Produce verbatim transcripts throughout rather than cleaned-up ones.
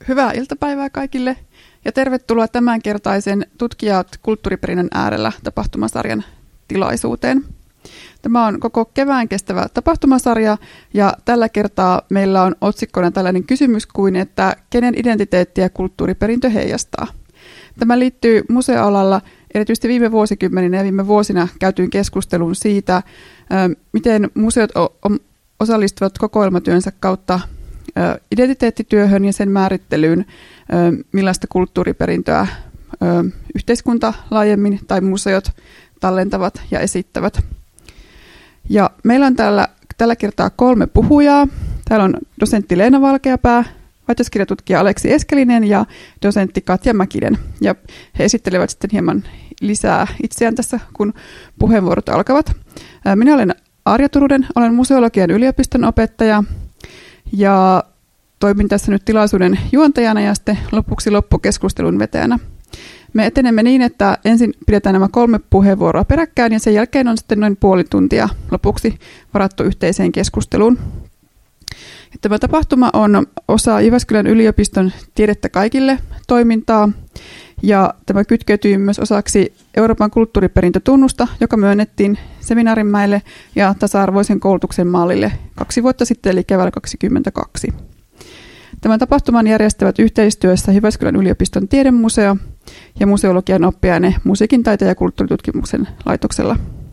Hyvää iltapäivää kaikille ja tervetuloa tämänkertaisen Tutkijat kulttuuriperinnön äärellä tapahtumasarjan tilaisuuteen. Tämä on koko kevään kestävä tapahtumasarja ja tällä kertaa meillä on otsikkona tällainen kysymys kuin, että kenen identiteettiä kulttuuriperintö heijastaa. Tämä liittyy museoalalla erityisesti viime vuosikymmeninä ja viime vuosina käytyyn keskusteluun siitä, miten museot osallistuvat kokoelmatyönsä kautta identiteettityöhön ja sen määrittelyyn, millaista kulttuuriperintöä yhteiskunta laajemmin tai museot tallentavat ja esittävät. Ja meillä on täällä, tällä kertaa kolme puhujaa. Täällä on dosentti Leena Valkeapää, väitöskirjatutkija Aleksi Eskelinen ja dosentti Katja Mäkinen. Ja he esittelevät sitten hieman lisää itseään tässä, kun puheenvuorot alkavat. Minä olen Arja Turunen, olen museologian yliopiston opettaja ja toimin tässä nyt tilaisuuden juontajana ja sitten lopuksi loppukeskustelun vetäjänä. Me etenemme niin, että ensin pidetään nämä kolme puheenvuoroa peräkkäin ja sen jälkeen on sitten noin puoli tuntia lopuksi varattu yhteiseen keskusteluun. Tämä tapahtuma on osa Jyväskylän yliopiston Tiedettä kaikille -toimintaa ja tämä kytkeytyy myös osaksi Euroopan kulttuuriperintötunnusta, joka myönnettiin Seminaarinmäelle ja tasa-arvoisen koulutuksen mallille kaksi vuotta sitten eli keväällä kaksikymmentäkaksi. Tämän tapahtuman järjestävät yhteistyössä Jyväskylän yliopiston tiedemuseo ja museologian oppiaine Musiikin, taiteen ja kulttuuritutkimuksen laitoksella.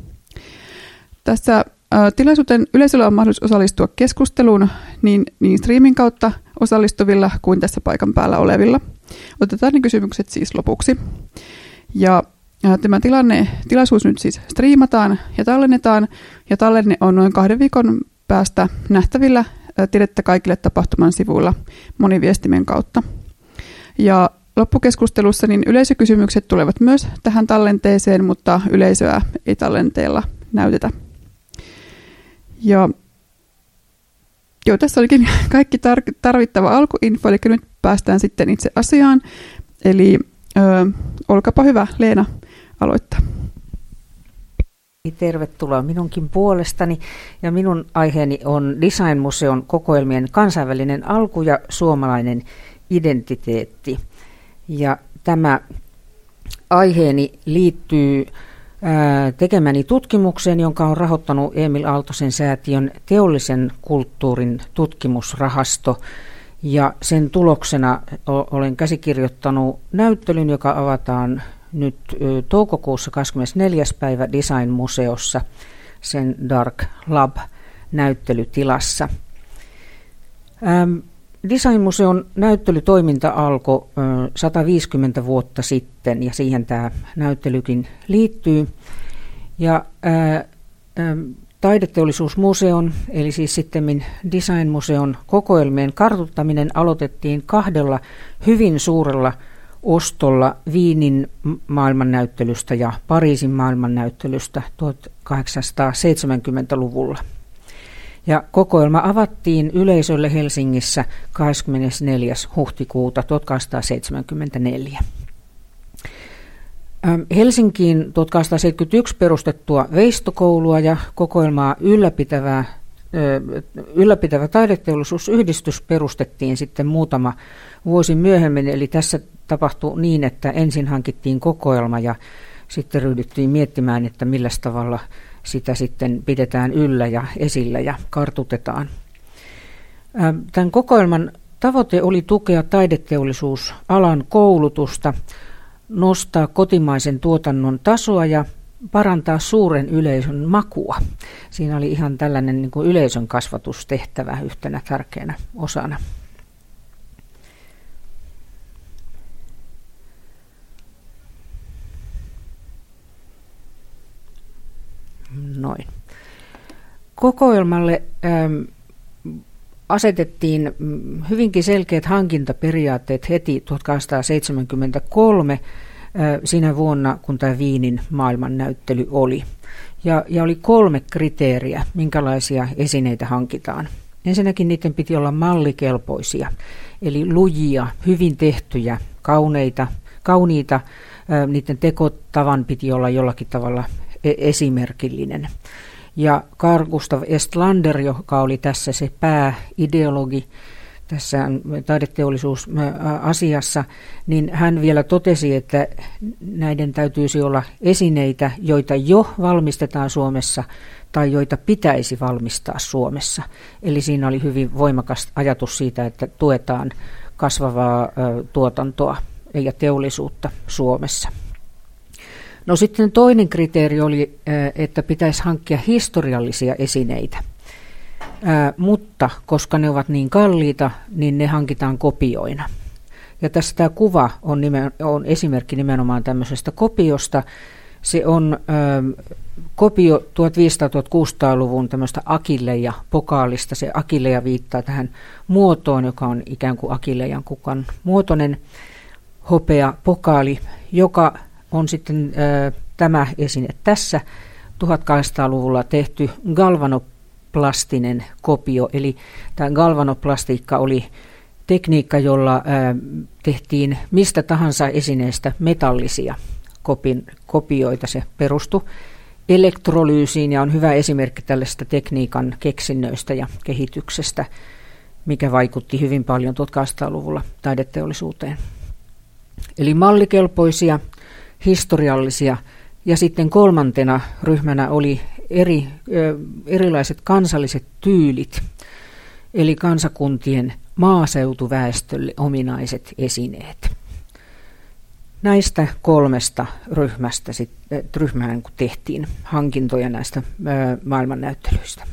Tässä ä, tilaisuuteen yleisöllä on mahdollisuus osallistua keskusteluun niin, niin streamin kautta osallistuvilla kuin tässä paikan päällä olevilla. Otetaan ne kysymykset siis lopuksi. Ja ä, tämä tilanne, tilaisuus nyt siis striimataan ja tallennetaan ja tallenne on noin kahden viikon päästä nähtävillä Tiedettä kaikille -tapahtuman sivuilla moniviestimen kautta. Ja loppukeskustelussa niin yleisökysymykset tulevat myös tähän tallenteeseen, mutta yleisöä ei tallenteella näytetä. Ja joo, tässä olikin kaikki tar- tarvittava alkuinfo, eli nyt päästään sitten itse asiaan. Eli ö, olkapa hyvä, Leena, aloittaa. Tervetuloa minunkin puolestani ja minun aiheeni on Design-museon kokoelmien kansainvälinen alku ja suomalainen identiteetti. Ja tämä aiheeni liittyy ää, tekemäni tutkimukseen, jonka on rahoittanut Emil Aaltosen säätiön teollisen kulttuurin tutkimusrahasto. Ja sen tuloksena o- olen käsikirjoittanut näyttelyn, joka avataan nyt toukokuussa kahdeskymmenesneljäs päivä Design-museossa sen Dark Lab-näyttelytilassa. Ähm, Design-museon näyttelytoiminta alkoi äh, sata viisikymmentä vuotta sitten ja siihen tämä näyttelykin liittyy. Ja äh, äh, Taideteollisuusmuseon, eli siis sittemmin Design-museon kokoelmien kartuttaminen aloitettiin kahdella hyvin suurella ostolla Viinin maailmannäyttelystä ja Pariisin maailmannäyttelystä tuhatkahdeksansataaseitsemänkymmentäluvulla. Ja kokoelma avattiin yleisölle Helsingissä kahdeskymmenesneljäs huhtikuuta tuhatkahdeksansataaseitsemänkymmentäneljä. Helsinkiin tuhatkahdeksansataaseitsemänkymmentäyksi perustettua veistokoulua ja kokoelmaa ylläpitävää, ylläpitävä taideteollisuusyhdistys perustettiin sitten muutama vuosi myöhemmin, eli tässä tapahtui niin, että ensin hankittiin kokoelma ja sitten ryhdyttiin miettimään, että millä tavalla sitä sitten pidetään yllä ja esillä ja kartutetaan. Tämän kokoelman tavoite oli tukea taideteollisuusalan koulutusta, nostaa kotimaisen tuotannon tasoa ja parantaa suuren yleisön makua. Siinä oli ihan tällainen niin kuin yleisön kasvatustehtävä yhtenä tärkeänä osana. Noin. Kokoelmalle ähm, asetettiin hyvinkin selkeät hankintaperiaatteet heti tuhatkahdeksansataaseitsemänkymmentäkolme äh, siinä vuonna, kun tämä Viinin maailmannäyttely oli. Ja, ja oli kolme kriteeriä, minkälaisia esineitä hankitaan. Ensinnäkin niiden piti olla mallikelpoisia, eli lujia, hyvin tehtyjä, kauneita, kauniita. Äh, niiden tekotavan piti olla jollakin tavalla esimerkillinen. Ja Carl Gustav Estlander, joka oli tässä se pääideologi tässä taideteollisuusasiassa, niin hän vielä totesi, että näiden täytyisi olla esineitä, joita jo valmistetaan Suomessa tai joita pitäisi valmistaa Suomessa. Eli siinä oli hyvin voimakas ajatus siitä, että tuetaan kasvavaa tuotantoa ja teollisuutta Suomessa. No sitten toinen kriteeri oli, että pitäisi hankkia historiallisia esineitä, mutta koska ne ovat niin kalliita, niin ne hankitaan kopioina. Ja tässä tämä kuva on, nimen, on esimerkki nimenomaan tämmöisestä kopiosta. Se on ö, kopio tuhatviisisataa-tuhatkuusisataaluvun tämmöistä Akilleja-pokaalista. Se Akilleja viittaa tähän muotoon, joka on ikään kuin Akillejan kukan muotoinen hopea pokaali, joka on sitten ö, tämä esine tässä tuhatkahdeksansataaluvulla tehty galvanoplastinen kopio. Eli tämä galvanoplastiikka oli tekniikka, jolla ö, tehtiin mistä tahansa esineestä metallisia kopin, kopioita. Se perustui elektrolyysiin ja on hyvä esimerkki tällaista tekniikan keksinnöistä ja kehityksestä, mikä vaikutti hyvin paljon tuhatkahdeksansataaluvulla taideteollisuuteen. Eli mallikelpoisia, historiallisia ja sitten kolmantena ryhmänä oli eri, ö, erilaiset kansalliset tyylit, eli kansakuntien maaseutuväestölle ominaiset esineet. Näistä kolmesta ryhmästä sit, ryhmään kun tehtiin hankintoja näistä ö, maailmannäyttelyistä.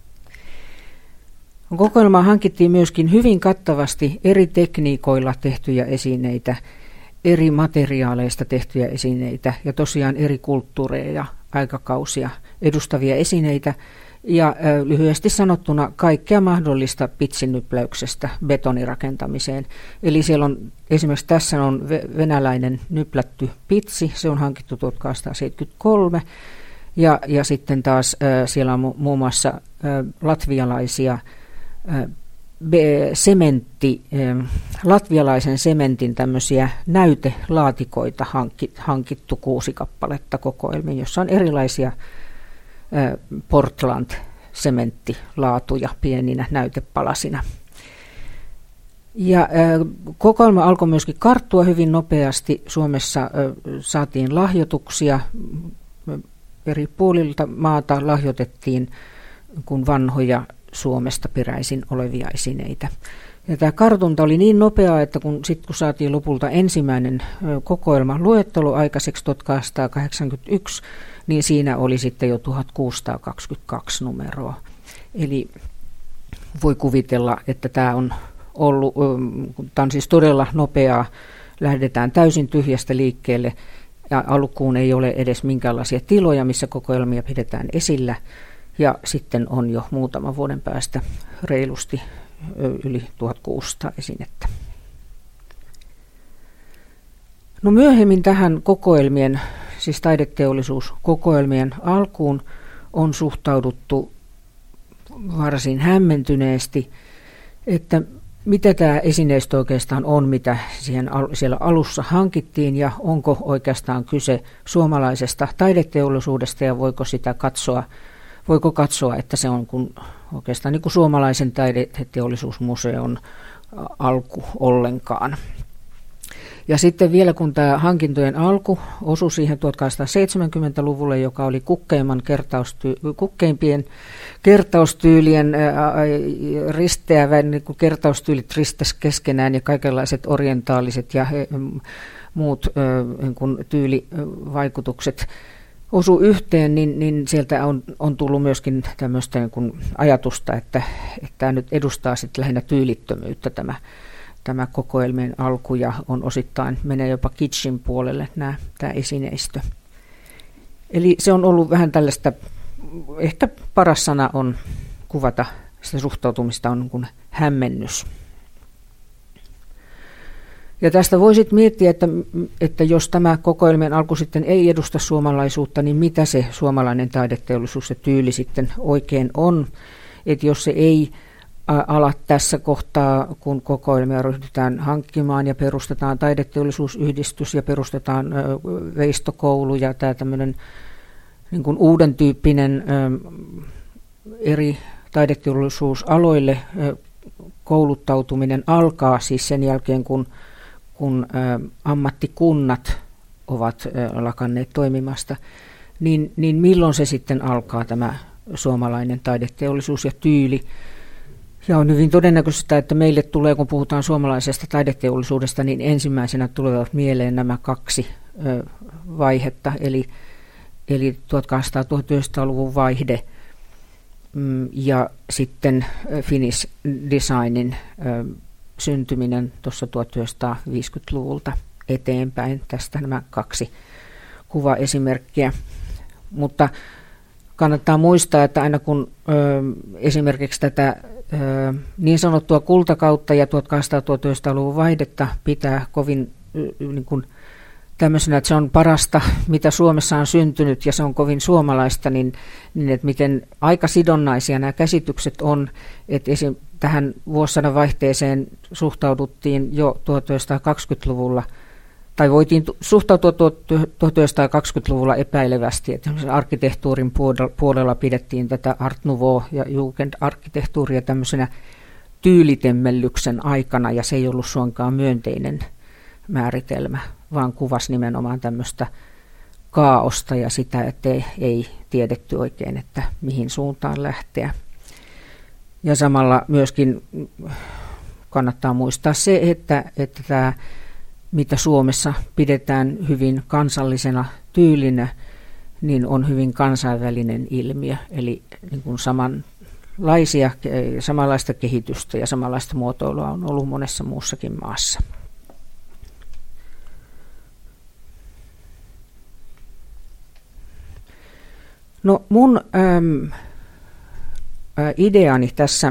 Kokoelmaan hankittiin myöskin hyvin kattavasti eri tekniikoilla tehtyjä esineitä, eri materiaaleista tehtyjä esineitä ja tosiaan eri kulttuureja ja aikakausia edustavia esineitä. Ja ö, lyhyesti sanottuna kaikkea mahdollista pitsinnypläyksestä betonirakentamiseen. Eli siellä on esimerkiksi tässä on venäläinen nyplätty pitsi, se on hankittu tuhatkahdeksansataaseitsemänkymmentäkolme. Ja, ja sitten taas ö, siellä on mu- muun muassa ö, latvialaisia ö, be, sementti, ö, latvialaisen sementin tämmöisiä näytelaatikoita hankki, hankittu kuusi kappaletta kokoelmiin, jossa on erilaisia Portland-sementtilaatuja pieninä näytepalasina. Ja kokoelma alkoi myöskin karttua hyvin nopeasti. Suomessa saatiin lahjoituksia. Eri puolilta maata lahjoitettiin kun vanhoja Suomesta peräisin olevia esineitä. Ja tämä kartunta oli niin nopeaa, että kun, sit, kun saatiin lopulta ensimmäinen kokoelma luettelo aikaiseksi tuhatkahdeksansataakahdeksankymmentäyksi, niin siinä oli sitten jo tuhatkuusisataakaksikymmentäkaksi numeroa. Eli voi kuvitella, että tämä on ollut, tämä on siis todella nopeaa, lähdetään täysin tyhjästä liikkeelle ja alkuun ei ole edes minkäänlaisia tiloja, missä kokoelmia pidetään esillä ja sitten on jo muutaman vuoden päästä reilusti yli tuhatkuusisataa esinettä. No myöhemmin tähän kokoelmien, siis taideteollisuuskokoelmien alkuun on suhtauduttu varsin hämmentyneesti, että mitä tämä esineistö oikeastaan on, mitä siihen, siellä alussa hankittiin ja onko oikeastaan kyse suomalaisesta taideteollisuudesta ja voiko sitä katsoa, voiko katsoa, että se on kun, oikeastaan niin kuin suomalaisen taideteollisuusmuseon alku ollenkaan. Ja sitten vielä kun tämä hankintojen alku osui siihen tuhatkahdeksansataaseitsemänkymmentäluvulle, joka oli kukkeimman kertausty- kukkeimpien kertaustyylien ää, risteävä, niin kuin kertaustyylit ristäs keskenään ja kaikenlaiset orientaaliset ja he, muut ää, niin kuin tyylivaikutukset osu yhteen, niin, niin sieltä on, on tullut myöskin tämmöistä niin kuin ajatusta, että, että tämä nyt edustaa sitten lähinnä tyylittömyyttä tämä Tämä kokoelmien alku ja on osittain menee jopa kitschin puolelle nämä, tämä esineistö. Eli se on ollut vähän tällaista, ehkä paras sana on kuvata sitä suhtautumista on kuin hämmennys. Ja tästä voisit miettiä, että, että jos tämä kokoelmien alku sitten ei edusta suomalaisuutta, niin mitä se suomalainen taideteollisuus ja tyyli sitten oikein on. Että jos se ei ala tässä kohtaa, kun kokoelmia ryhdytään hankkimaan ja perustetaan taideteollisuusyhdistys ja perustetaan veistokoulu ja tämä tämmöinen niin kuin uuden tyyppinen eri taideteollisuusaloille kouluttautuminen alkaa siis sen jälkeen, kun, kun ä, ammattikunnat ovat ä, lakanneet toimimasta, niin, niin milloin se sitten alkaa tämä suomalainen taideteollisuus ja tyyli. Ja on hyvin todennäköistä, että meille tulee, kun puhutaan suomalaisesta taideteollisuudesta, niin ensimmäisenä tulevat mieleen nämä kaksi ö, vaihetta, eli, eli tuhatkahdeksansataa-tuhatyhdeksänsataaluvun vaihde mm, ja sitten Finnish designin ö, syntyminen tuossa tuhatyhdeksänsataaviisikymmentäluvulta eteenpäin. Tästä nämä kaksi kuvaesimerkkiä. Mutta kannattaa muistaa, että aina kun ö, esimerkiksi tätä ö, niin sanottua kultakautta ja tuhatkahdeksansataa-tuhatyhdeksänsataaluvun vaihdetta pitää kovin y, niin kuin tämmöisenä, että se on parasta, mitä Suomessa on syntynyt ja se on kovin suomalaista, niin, niin että miten aika sidonnaisia nämä käsitykset on, että esim. Tähän vuosisadan vaihteeseen suhtauduttiin jo tuhatyhdeksänsataakaksikymmentäluvulla, tai voitiin suhtautua tuhatyhdeksänsataakaksikymmentäluvulla epäilevästi, että arkkitehtuurin puolella pidettiin tätä Art Nouveau ja Jugend-arkkitehtuuria tämmöisenä tyylitemmellyksen aikana, ja se ei ollut suinkaan myönteinen määritelmä, vaan kuvasi nimenomaan tämmöistä kaaosta ja sitä, että ei, ei tiedetty oikein, että mihin suuntaan lähteä. Ja samalla myöskin kannattaa muistaa se, että, että tämä mitä Suomessa pidetään hyvin kansallisena tyylinä, niin on hyvin kansainvälinen ilmiö. Eli niin kuin samanlaisia, samanlaista kehitystä ja samanlaista muotoilua on ollut monessa muussakin maassa. No mun äm, ä, ideani tässä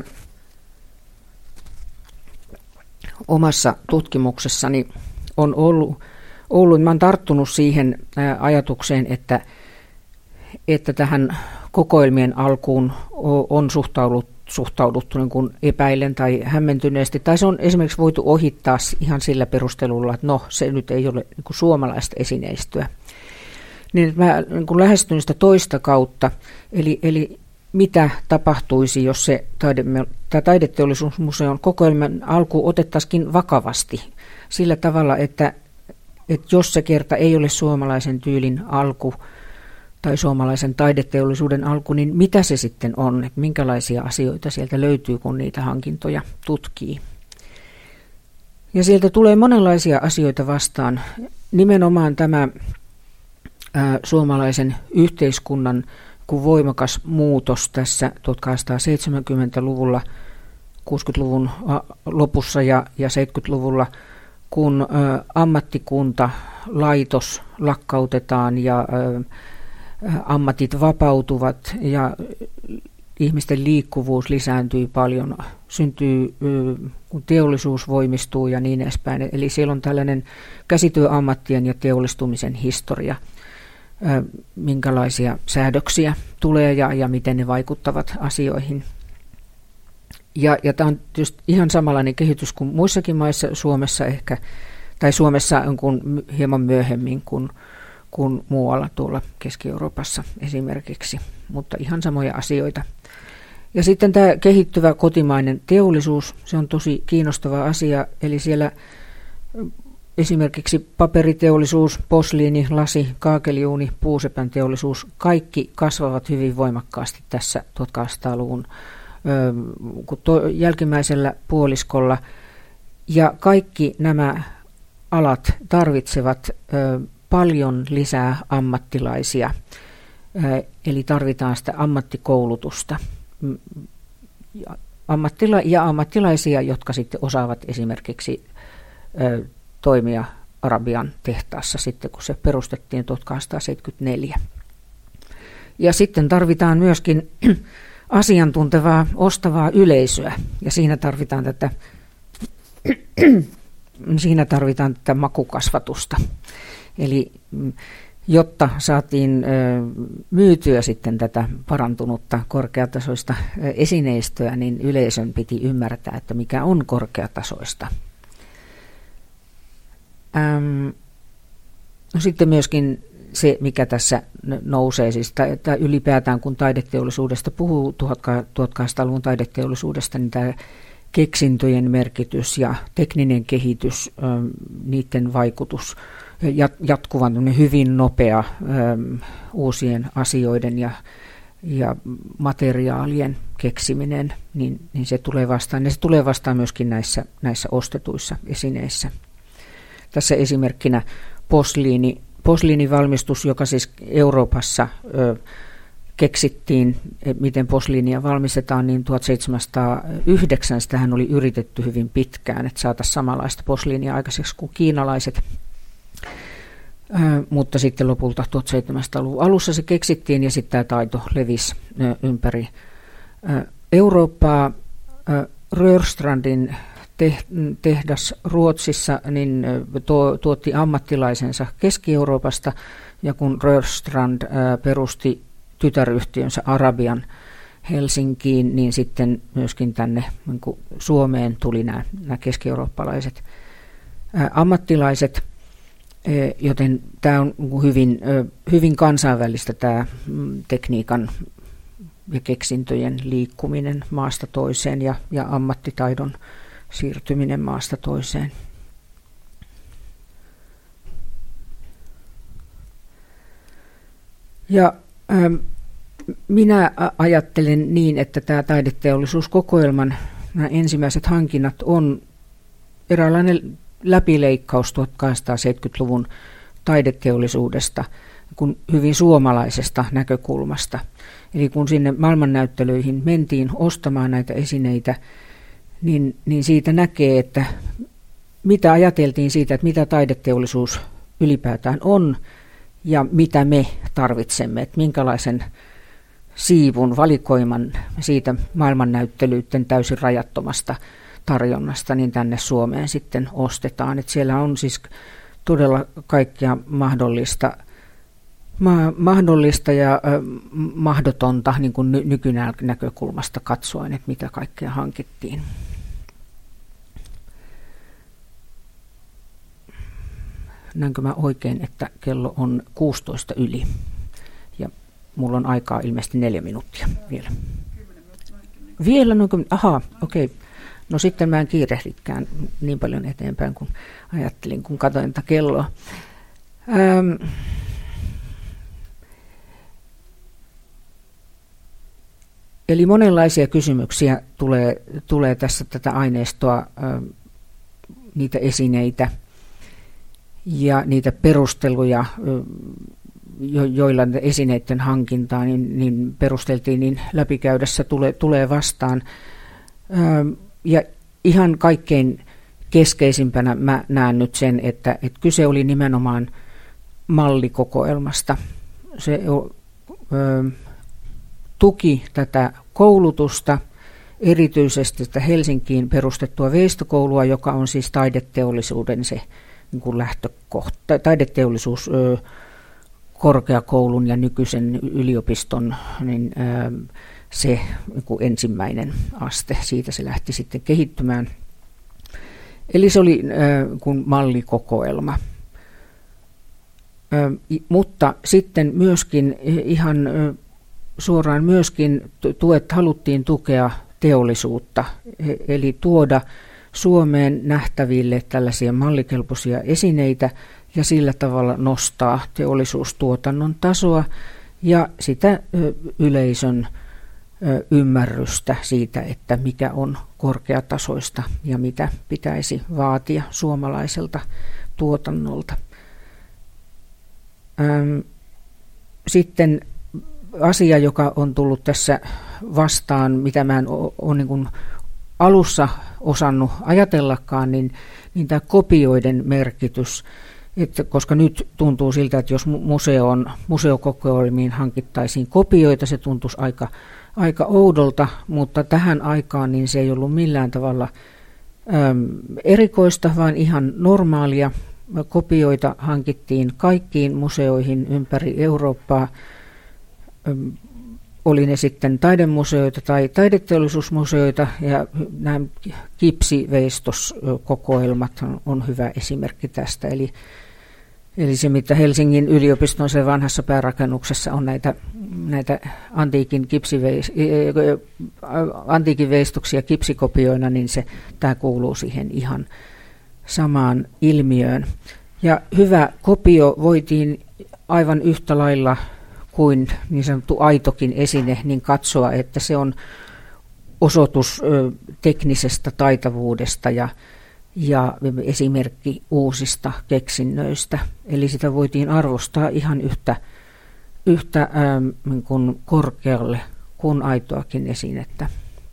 omassa tutkimuksessani on ollut, ollut mä olen tarttunut siihen ä, ajatukseen, että, että tähän kokoelmien alkuun on suhtauduttu, suhtauduttu niin kuin epäillen tai hämmentyneesti, tai se on esimerkiksi voitu ohittaa ihan sillä perustelulla, että no, se nyt ei ole niin kuin suomalaista esineistöä. Niin mä niin kuin lähestyn sitä toista kautta, eli, eli mitä tapahtuisi, jos se taide, taideteollisuusmuseon kokoelman alku otettaisiin vakavasti sillä tavalla, että, että jos se kerta ei ole suomalaisen tyylin alku tai suomalaisen taideteollisuuden alku, niin mitä se sitten on, että minkälaisia asioita sieltä löytyy, kun niitä hankintoja tutkii. Ja sieltä tulee monenlaisia asioita vastaan. Nimenomaan tämä ää, suomalaisen yhteiskunnan kun voimakas muutos tässä tuhatkahdeksansataaseitsemänkymmentäluvulla, kuusikymmentäluvun lopussa ja, ja seitsemänkymmentäluvulla, kun ä, ammattikunta, laitos lakkautetaan ja ä, ammatit vapautuvat ja ihmisten liikkuvuus lisääntyy paljon, syntyy, kun teollisuus voimistuu ja niin edespäin. Eli siellä on tällainen käsityöammattien ja teollistumisen historia, minkälaisia säädöksiä tulee ja, ja miten ne vaikuttavat asioihin. Ja, ja tämä on just ihan samanlainen kehitys kuin muissakin maissa, Suomessa ehkä, tai Suomessa on kuin hieman myöhemmin kuin, kuin muualla tuolla Keski-Euroopassa esimerkiksi, mutta ihan samoja asioita. Ja sitten tämä kehittyvä kotimainen teollisuus, se on tosi kiinnostava asia, eli siellä esimerkiksi paperiteollisuus, posliini, lasi, kaakeliuuni, puusepän teollisuus, kaikki kasvavat hyvin voimakkaasti tässä tuhatkahdeksansataaluvun ö, jälkimmäisellä puoliskolla. Ja kaikki nämä alat tarvitsevat ö, paljon lisää ammattilaisia, ö, eli tarvitaan sitä ammattikoulutusta. Ammattila- ja ammattilaisia, jotka sitten osaavat esimerkiksi ö, toimia Arabian tehtaassa sitten, kun se perustettiin tuhatkahdeksansataaseitsemänkymmentäneljä. Ja sitten tarvitaan myöskin asiantuntevaa, ostavaa yleisöä, ja siinä tarvitaan tätä, siinä tarvitaan tätä makukasvatusta. Eli jotta saatiin myytyä sitten tätä parantunutta korkeatasoista esineistöä, niin yleisön piti ymmärtää, että mikä on korkeatasoista. Ähm, no sitten myöskin se, mikä tässä nousee, siis tai, tai ylipäätään kun taideteollisuudesta puhuu, tuhatkahdeksansataaluvun taideteollisuudesta, niin tämä keksintöjen merkitys ja tekninen kehitys, niiden vaikutus, jatkuvan hyvin nopea uusien asioiden ja, ja materiaalien keksiminen, niin, niin se tulee vastaan. Ja se tulee vastaan myöskin näissä, näissä ostetuissa esineissä. Tässä esimerkkinä posliini, posliinivalmistus, joka siis Euroopassa ö, keksittiin, miten posliinia valmistetaan, niin tuhatseitsemänsataayhdeksän sitähän oli yritetty hyvin pitkään, että saataisiin samanlaista posliinia aikaiseksi kuin kiinalaiset. Ö, mutta sitten lopulta tuhatseitsemänsataaluvun alussa se keksittiin ja sitten tämä taito levisi ö, ympäri ö, Eurooppaa. Ö, Rörstrandin tehdas Ruotsissa niin tuotti ammattilaisensa Keski-Euroopasta, ja kun Rörstrand perusti tytäryhtiönsä Arabian Helsinkiin, niin sitten myöskin tänne niin kuin Suomeen tuli nämä, nämä keski-eurooppalaiset ammattilaiset, joten tämä on hyvin, hyvin kansainvälistä tämä tekniikan ja keksintöjen liikkuminen maasta toiseen ja, ja ammattitaidon siirtyminen maasta toiseen. Ja ähm, minä ajattelen niin, että tämä taideteollisuuskokoelman nämä ensimmäiset hankinnat on eräänlainen läpileikkaus tuhatkahdeksansataaseitsemänkymmentäluvun taideteollisuudesta, kun hyvin suomalaisesta näkökulmasta. Eli kun sinne maailmannäyttelyihin mentiin ostamaan näitä esineitä, niin, niin siitä näkee, että mitä ajateltiin siitä, että mitä taideteollisuus ylipäätään on ja mitä me tarvitsemme, että minkälaisen siivun, valikoiman siitä maailmannäyttelyiden täysin rajattomasta tarjonnasta niin tänne Suomeen sitten ostetaan. Että siellä on siis todella kaikkea mahdollista, ma- mahdollista ja äh, mahdotonta niin kuin ny- nykynäkökulmasta katsoen, että mitä kaikkea hankittiin. Näenkö mä oikein, että kello on kuusitoista yli ja mulla on aikaa ilmeisesti neljä minuuttia vielä. Vielä noin kymmenen, ahaa, okei. Okay. No sitten mä en kiirehdikään niin paljon eteenpäin kuin ajattelin, kun katsoin tätä kelloa. Ähm. Eli monenlaisia kysymyksiä tulee, tulee tässä tätä aineistoa, äh, niitä esineitä ja niitä perusteluja, äh, jo, joilla esineiden hankintaa niin, niin perusteltiin, niin läpikäydessä tulee, tulee vastaan. Äh, Ja ihan kaikkein keskeisimpänä mä näen nyt sen, että, että kyse oli nimenomaan mallikokoelmasta. Se ö, tuki tätä koulutusta, erityisesti sitä Helsinkiin perustettua veistokoulua, joka on siis taideteollisuuden se niin kuin lähtökohta, taideteollisuus ö, korkeakoulun ja nykyisen yliopiston niin, ö, se niin ensimmäinen aste, siitä se lähti sitten kehittymään. Eli se oli äh, kun mallikokoelma. Äh, mutta sitten myöskin ihan äh, suoraan myöskin tuet, haluttiin tukea teollisuutta, eli tuoda Suomeen nähtäville tällaisia mallikelpoisia esineitä ja sillä tavalla nostaa teollisuustuotannon tasoa ja sitä äh, yleisön ymmärrystä siitä, että mikä on korkeatasoista ja mitä pitäisi vaatia suomalaiselta tuotannolta. Sitten asia, joka on tullut tässä vastaan, mitä mä en ole niin kuin alussa osannut ajatellakaan, niin, niin tämä kopioiden merkitys. Että koska nyt tuntuu siltä, että jos museoon, museokokoelmiin hankittaisiin kopioita, se tuntuisi aika aika oudolta, mutta tähän aikaan niin se ei ollut millään tavalla äm, erikoista, vaan ihan normaalia. Kopioita hankittiin kaikkiin museoihin ympäri Eurooppaa. Äm, oli ne sitten taidemuseoita tai taideteollisuusmuseoita, ja nämä kipsiveistoskokoelmat on, on hyvä esimerkki tästä. Eli, Eli se, mitä Helsingin yliopiston se vanhassa päärakennuksessa on näitä, näitä antiikin, kipsiveis, antiikin veistuksia kipsikopioina, niin se, tämä kuuluu siihen ihan samaan ilmiöön. Ja hyvä kopio voitiin aivan yhtä lailla kuin niin sanottu aitokin esine, niin katsoa, että se on osoitus ö, teknisestä taitavuudesta ja, ja esimerkki uusista keksinnöistä. Eli sitä voitiin arvostaa ihan yhtä, yhtä ö, niin kuin korkealle kuin aitoakin esinettä.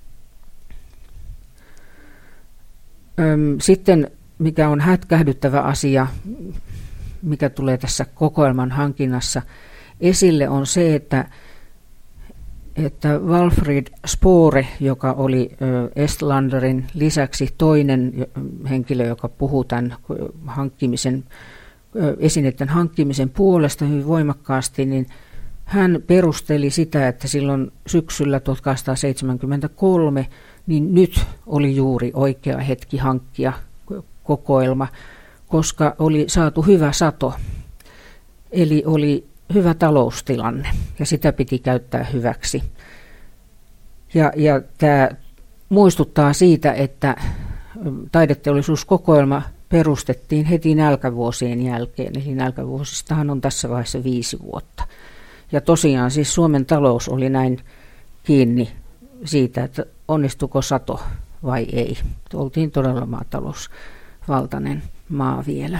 Ö, sitten mikä on hätkähdyttävä asia, mikä tulee tässä kokoelman hankinnassa esille, on se, että, että Walfrid Spore, joka oli Estlanderin lisäksi toinen henkilö, joka puhuu tämän hankkimisen, esineiden hankkimisen puolesta hyvin voimakkaasti, niin hän perusteli sitä, että silloin syksyllä tuhatkahdeksansataaseitsemänkymmentäkolme, niin nyt oli juuri oikea hetki hankkia kokoelma, koska oli saatu hyvä sato, eli oli hyvä taloustilanne ja sitä piti käyttää hyväksi. Ja, ja tämä muistuttaa siitä, että taideteollisuuskokoelma perustettiin heti nälkävuosien jälkeen, eli nälkävuosistahan on tässä vaiheessa viisi vuotta. Ja tosiaan siis Suomen talous oli näin kiinni siitä, että onnistuko sato vai ei. Oltiin todella maatalousvaltainen maa vielä.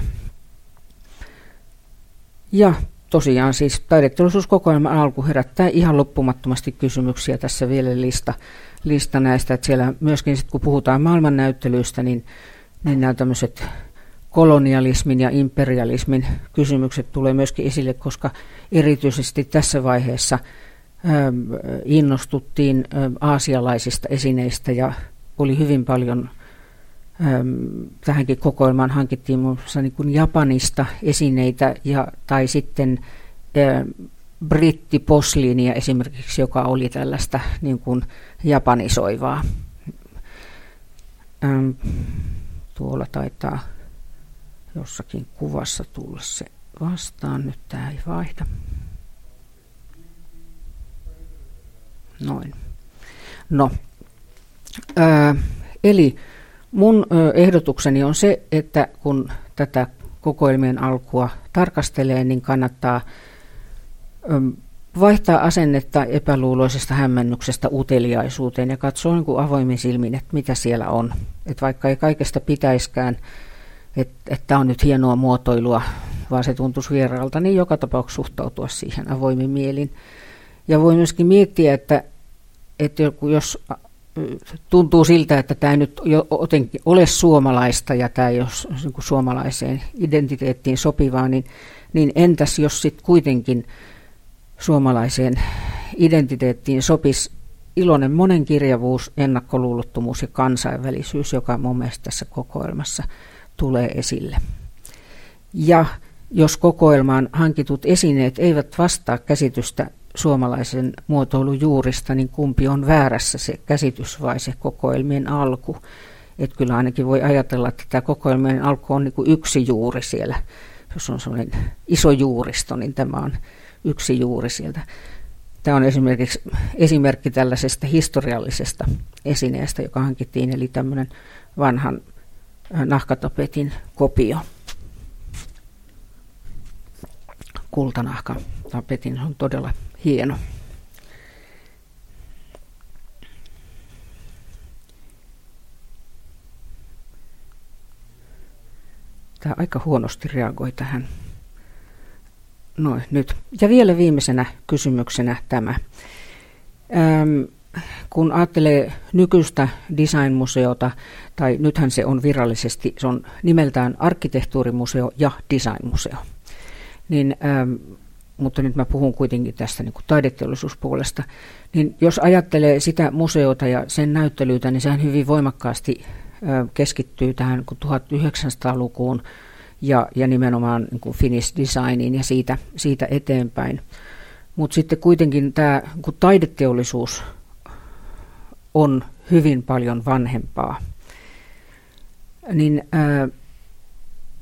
Ja tosiaan siis taideteollisuuskokoelman alku herättää ihan loppumattomasti kysymyksiä. Tässä vielä lista, lista näistä, että siellä myöskin sit, kun puhutaan maailmannäyttelyistä, niin, niin nämä tämmöiset kolonialismin ja imperialismin kysymykset tulee myöskin esille, koska erityisesti tässä vaiheessa ähm, innostuttiin ähm, aasialaisista esineistä ja oli hyvin paljon, ähm, tähänkin kokoelmaan hankittiin muun muassa niin kuin Japanista esineitä ja, tai sitten äh, brittiposliinia esimerkiksi, joka oli tällaista niin kuin japanisoivaa. Ähm, tuolla taitaa jossakin kuvassa tulla se vastaan. Nyt tämä ei vaihda. Noin. No, ää, eli mun ö, ehdotukseni on se, että kun tätä kokoelmien alkua tarkastelee, niin kannattaa ö, vaihtaa asennetta epäluuloisesta hämmennyksestä uteliaisuuteen ja katsoa niin kuin avoimin silmin, että mitä siellä on. Että vaikka ei kaikesta pitäiskään, että, että on nyt hienoa muotoilua, vaan se tuntuisi vieraalta, niin joka tapauksessa suhtautua siihen avoimin mielin. Ja voi myöskin miettiä, että, että jos tuntuu siltä, että tämä ei nyt jotenkin ole suomalaista ja tämä ei ole niin kuin suomalaiseen identiteettiin sopivaa, niin, niin entäs jos sitten kuitenkin suomalaiseen identiteettiin sopisi iloinen monenkirjavuus, ennakkoluulottomuus ja kansainvälisyys, joka mun mielestä tässä kokoelmassa tulee esille. Ja jos kokoelmaan hankitut esineet eivät vastaa käsitystä suomalaisen muotoilun juurista, niin kumpi on väärässä, se käsitys vai se kokoelmien alku? Että kyllä ainakin voi ajatella, että tämä kokoelmien alku on niin kuin yksi juuri siellä. Jos on sellainen iso juuristo, niin tämä on yksi juuri sieltä. Tämä on esimerkiksi esimerkki tällaisesta historiallisesta esineestä, joka hankittiin, eli tämmöinen vanhan nahkatapetin kopio. Kultanahkatapetin on todella hieno. Tämä aika huonosti reagoi tähän. Noin, nyt. Ja vielä viimeisenä kysymyksenä tämä. Ähm, kun ajattelee nykyistä designmuseota, tai nythän se on virallisesti, se on nimeltään arkkitehtuurimuseo ja designmuseo, niin, ähm, mutta nyt mä puhun kuitenkin tästä niin kuin taideteollisuuspuolesta, niin jos ajattelee sitä museota ja sen näyttelyitä, niin sehän hyvin voimakkaasti äh, keskittyy tähän tuhatyhdeksänsataalukuun, Ja, ja nimenomaan niin kuin Finnish designiin ja siitä, siitä eteenpäin. Mutta sitten kuitenkin tämä kun taideteollisuus on hyvin paljon vanhempaa, niin ää,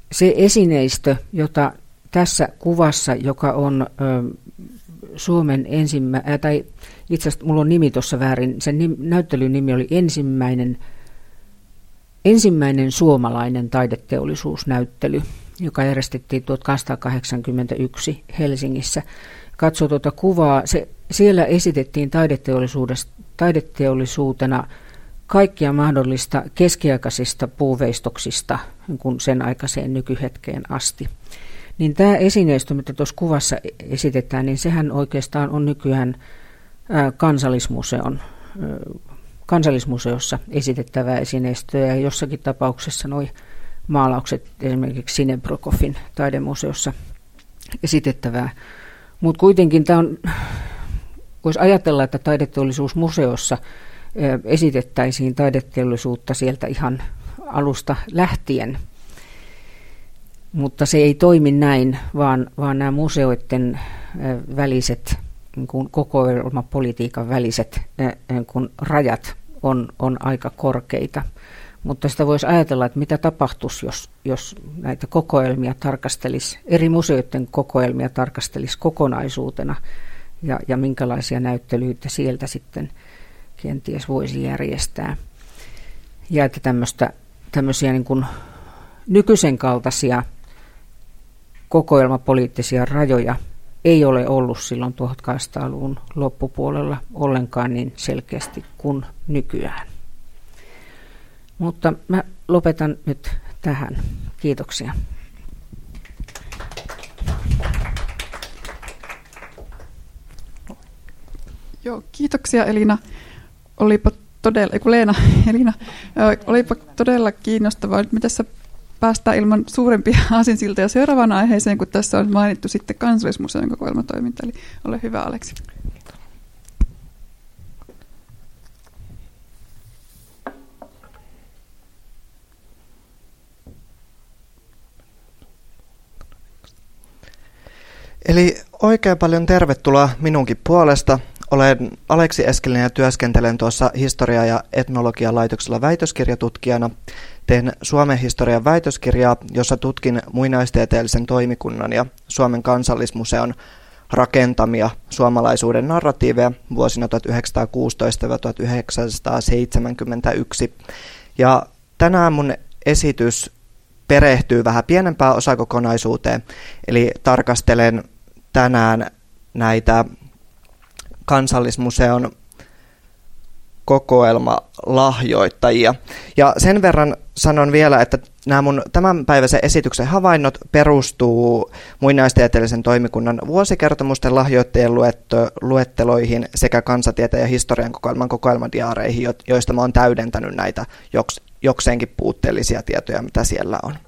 se esineistö, jota tässä kuvassa, joka on ö, Suomen ensimmäinen, tai itse asiassa mulla on nimi tuossa väärin, sen nim, näyttelyn nimi oli ensimmäinen, ensimmäinen suomalainen taideteollisuusnäyttely, joka järjestettiin tuhatkahdeksansataakahdeksankymmentäyksi Helsingissä. Katso tuota kuvaa, se, siellä esitettiin taideteollisuutena kaikkia mahdollista keskiaikaisista puuveistoksista niin sen aikaiseen nykyhetkeen asti. Niin tämä esineistö, mitä tuossa kuvassa esitetään, niin sehän oikeastaan on nykyään kansallismuseon, kansallismuseossa esitettävää esineistöä, ja jossakin tapauksessa nuo maalaukset esimerkiksi Sinebrokofin taidemuseossa esitettävää. Mutta kuitenkin tämä on, voisi ajatella, että taideteollisuusmuseossa esitettäisiin taideteollisuutta sieltä ihan alusta lähtien. Mutta se ei toimi näin, vaan, vaan nämä museoiden väliset, niin kuin kokoelmapolitiikan väliset niin kuin rajat on, on aika korkeita. Mutta sitä voisi ajatella, että mitä tapahtuisi, jos, jos näitä kokoelmia tarkastelisi, eri museoiden kokoelmia tarkastelisi kokonaisuutena, ja, ja minkälaisia näyttelyitä sieltä sitten kenties voisi järjestää. Ja että tämmöistä, tämmöisiä niin kuin nykyisen kaltaisia kokoelmapoliittisia rajoja ei ole ollut silloin tuhatkahdeksansataaluvun loppupuolella ollenkaan niin selkeästi kuin nykyään. Mutta mä lopetan nyt tähän. Kiitoksia. Joo, kiitoksia Elina. Olipa todella, eiku Leena, Elina, olipa todella kiinnostavaa. Nyt me tässä päästään ilman suurempia aasinsiltoja seuraavaan aiheeseen, kun tässä on mainittu sitten Kansallismuseon kokoelmatoiminta. Eli ole hyvä, Aleksi. Eli oikein paljon tervetuloa minunkin puolesta. Olen Aleksi Eskelinen ja työskentelen tuossa historia- ja etnologian laitoksella väitöskirjatutkijana. Teen Suomen historian väitöskirjaa, jossa tutkin muinaistieteellisen toimikunnan ja Suomen kansallismuseon rakentamia suomalaisuuden narratiiveja vuosina tuhatyhdeksänsataakuusitoista–tuhatyhdeksänsataaseitsemänkymmentäyksi. Ja tänään mun esitys perehtyy vähän pienempään osakokonaisuuteen, eli tarkastelen tänään näitä Kansallismuseon kokoelmalahjoittajia. Ja sen verran sanon vielä, että nämä mun tämänpäiväisen esityksen havainnot perustuu muinaistieteellisen toimikunnan vuosikertomusten lahjoittajien luetteloihin sekä kansatieteen ja historian kokoelman kokoelmadiaareihin, joista mä oon täydentänyt näitä joks, jokseenkin puutteellisia tietoja, mitä siellä on.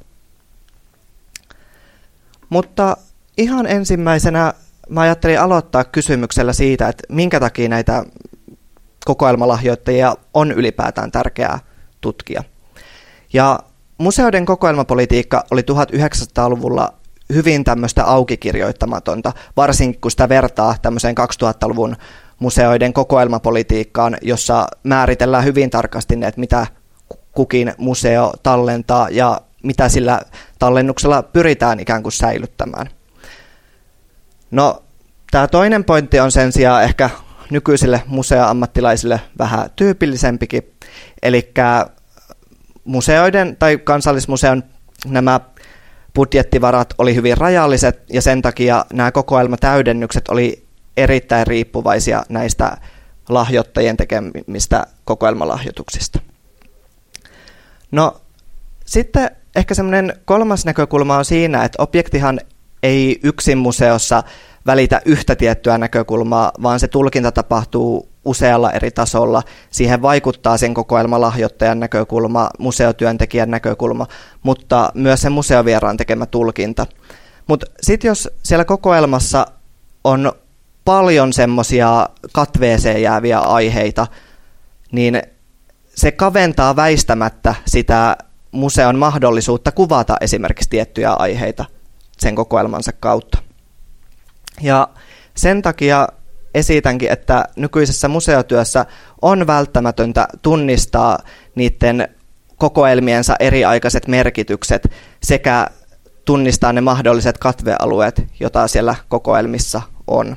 Mutta ihan ensimmäisenä mä ajattelin aloittaa kysymyksellä siitä, että minkä takia näitä kokoelmalahjoittajia on ylipäätään tärkeää tutkia. Ja museoiden kokoelmapolitiikka oli tuhatyhdeksänsataaluvulla hyvin tämmöistä aukikirjoittamatonta, varsinkin kun sitä vertaa tämmöiseen kaksituhattaluvun museoiden kokoelmapolitiikkaan, jossa määritellään hyvin tarkasti ne, että mitä kukin museo tallentaa ja mitä sillä tallennuksella pyritään ikään kuin säilyttämään. No, tämä toinen pointti on sen sijaan ehkä nykyisille museoammattilaisille vähän tyypillisempikin, eli museoiden tai Kansallismuseon nämä budjettivarat oli hyvin rajalliset, ja sen takia nämä kokoelmatäydennykset oli erittäin riippuvaisia näistä lahjoittajien tekemistä kokoelmalahjoituksista. No, sitten ehkä semmoinen kolmas näkökulma on siinä, että objektihan ei yksin museossa välitä yhtä tiettyä näkökulmaa, vaan se tulkinta tapahtuu usealla eri tasolla. Siihen vaikuttaa sen kokoelmalahjoittajan näkökulma, museotyöntekijän näkökulma, mutta myös sen museovieraan tekemä tulkinta. Mutta sitten jos siellä kokoelmassa on paljon semmoisia katveeseen jääviä aiheita, niin se kaventaa väistämättä sitä museon mahdollisuutta kuvata esimerkiksi tiettyjä aiheita sen kokoelmansa kautta. Ja sen takia esitänkin, että nykyisessä museotyössä on välttämätöntä tunnistaa niiden kokoelmiensa eriaikaiset merkitykset sekä tunnistaa ne mahdolliset katvealueet, joita siellä kokoelmissa on.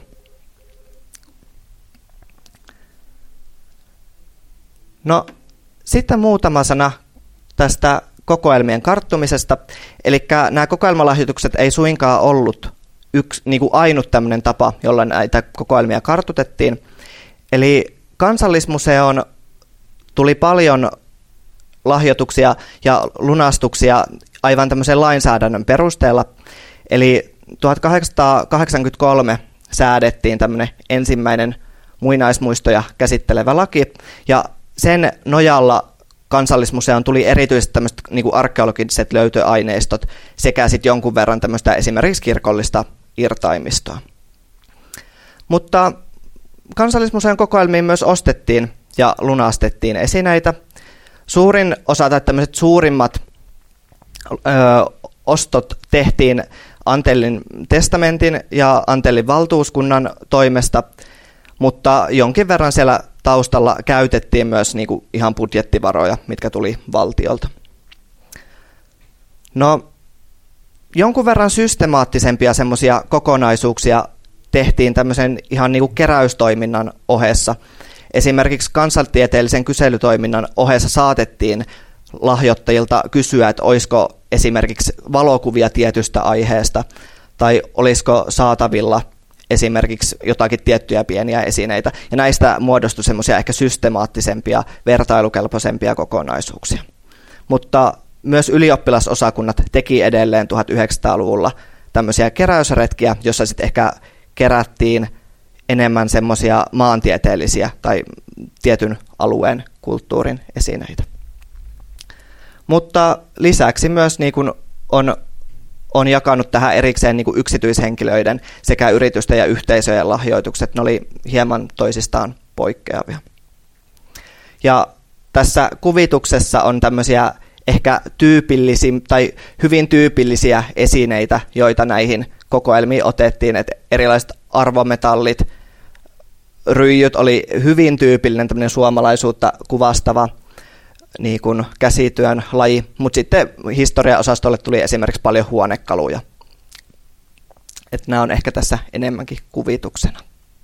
No, sitten muutama sana tästä kokoelmien karttumisesta. Eli nämä kokoelmalahjoitukset ei suinkaan ollut yksi, niin kuin ainut tämmöinen tapa, jolla näitä kokoelmia kartutettiin. Eli Kansallismuseoon tuli paljon lahjoituksia ja lunastuksia aivan tämmöisen lainsäädännön perusteella. Eli tuhatkahdeksansataakahdeksankymmentäkolme säädettiin tämmöinen ensimmäinen muinaismuistoja käsittelevä laki, ja sen nojalla Kansallismuseoon tuli erityisesti tämmöiset niin kuin arkeologiset löytöaineistot sekä sitten jonkun verran tämmöistä esimerkiksi kirkollista irtaimistoa. Mutta Kansallismuseon kokoelmiin myös ostettiin ja lunastettiin esineitä. Suurin osa tai tämmöiset suurimmat ö, ostot tehtiin Antellin testamentin ja Antellin valtuuskunnan toimesta, mutta jonkin verran siellä taustalla käytettiin myös niin kuin ihan budjettivaroja, mitkä tuli valtiolta. No, jonkun verran systemaattisempia semmoisia kokonaisuuksia tehtiin tämmöisen ihan niin kuin keräystoiminnan ohessa. Esimerkiksi kansantieteellisen kyselytoiminnan ohessa saatettiin lahjoittajilta kysyä, että olisiko esimerkiksi valokuvia tietystä aiheesta tai olisiko saatavilla esimerkiksi jotakin tiettyjä pieniä esineitä. Ja näistä muodostui semmoisia ehkä systemaattisempia, vertailukelpoisempia kokonaisuuksia. Mutta myös ylioppilasosakunnat teki edelleen tuhatyhdeksänsataaluvulla tämmöisiä keräysretkiä, jossa sitten ehkä kerättiin enemmän semmoisia maantieteellisiä tai tietyn alueen kulttuurin esineitä. Mutta lisäksi myös niin kuin on, on jakanut tähän erikseen niin kuin yksityishenkilöiden sekä yritysten ja yhteisöjen lahjoitukset. Ne oli hieman toisistaan poikkeavia. Ja tässä kuvituksessa on tämmöisiä ehkä tyypillisiä tai hyvin tyypillisiä esineitä, joita näihin kokoelmiin otettiin, että erilaiset arvometallit, ryijyt oli hyvin tyypillinen tämmöinen suomalaisuutta kuvastava niin kuin käsityön laji, mutta sitten historiaosastolle tuli esimerkiksi paljon huonekaluja. Että nämä on ehkä tässä enemmänkin kuvituksena.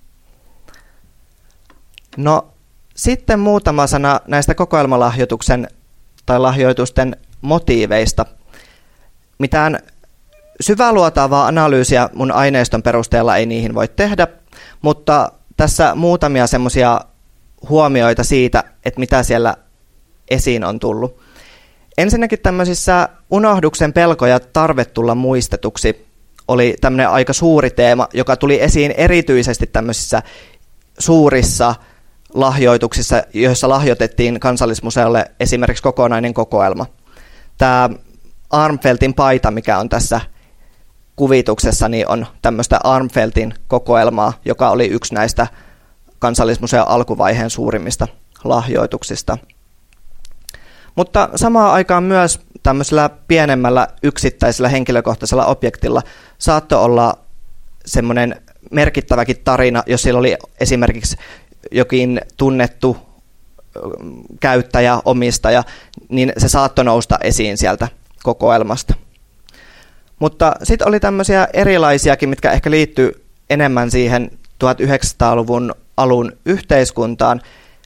No sitten muutama sana näistä kokoelmalahjoituksen tai lahjoitusten motiiveista. Mitään syväluotaavaa analyysiä mun aineiston perusteella ei niihin voi tehdä, mutta tässä muutamia semmoisia huomioita siitä, että mitä siellä esiin on tullut. Ensinnäkin tämmöisissä unohduksen pelko ja tarve tulla muistetuksi oli tämmöinen aika suuri teema, joka tuli esiin erityisesti tämmöisissä suurissa lahjoituksissa, joissa lahjoitettiin Kansallismuseolle esimerkiksi kokonainen kokoelma. Tämä Armfeltin paita, mikä on tässä kuvituksessa, niin on tämmöistä Armfeltin kokoelmaa, joka oli yksi näistä Kansallismuseon alkuvaiheen suurimmista lahjoituksista. Mutta samaan aikaan myös tämmöisellä pienemmällä yksittäisellä henkilökohtaisella objektilla saattoi olla semmoinen merkittäväkin tarina, jos sillä oli esimerkiksi jokin tunnettu käyttäjä, omistaja, niin se saattoi nousta esiin sieltä kokoelmasta. Mutta sitten oli tämmöisiä erilaisiakin, mitkä ehkä liittyy enemmän siihen tuhatyhdeksänsataaluvun alun yhteiskuntaan.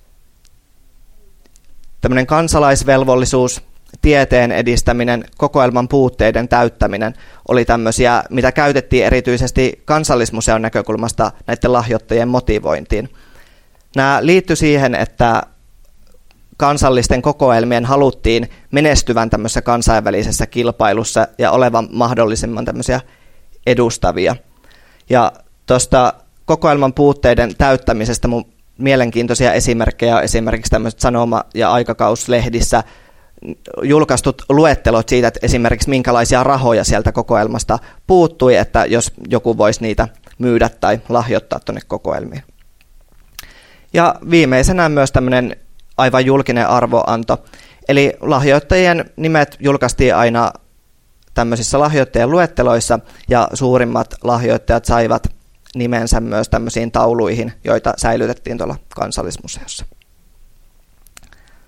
Tämmöinen kansalaisvelvollisuus, tieteen edistäminen, kokoelman puutteiden täyttäminen oli tämmöisiä, mitä käytettiin erityisesti Kansallismuseon näkökulmasta näiden lahjoittajien motivointiin. Nämä liittyi siihen, että kansallisten kokoelmien haluttiin menestyvän tämmöisessä kansainvälisessä kilpailussa ja olevan mahdollisimman tämmöisiä edustavia. Ja tuosta kokoelman puutteiden täyttämisestä mun mielenkiintoisia esimerkkejä on esimerkiksi tämmöiset sanoma- ja aikakauslehdissä julkaistut luettelot siitä, että esimerkiksi minkälaisia rahoja sieltä kokoelmasta puuttui, että jos joku voisi niitä myydä tai lahjoittaa tuonne kokoelmiin. Ja viimeisenä myös tämmöinen aivan julkinen arvoanto. Eli lahjoittajien nimet julkaistiin aina tämmöisissä lahjoittajien luetteloissa ja suurimmat lahjoittajat saivat nimensä myös tämmöisiin tauluihin, joita säilytettiin tuolla Kansallismuseossa.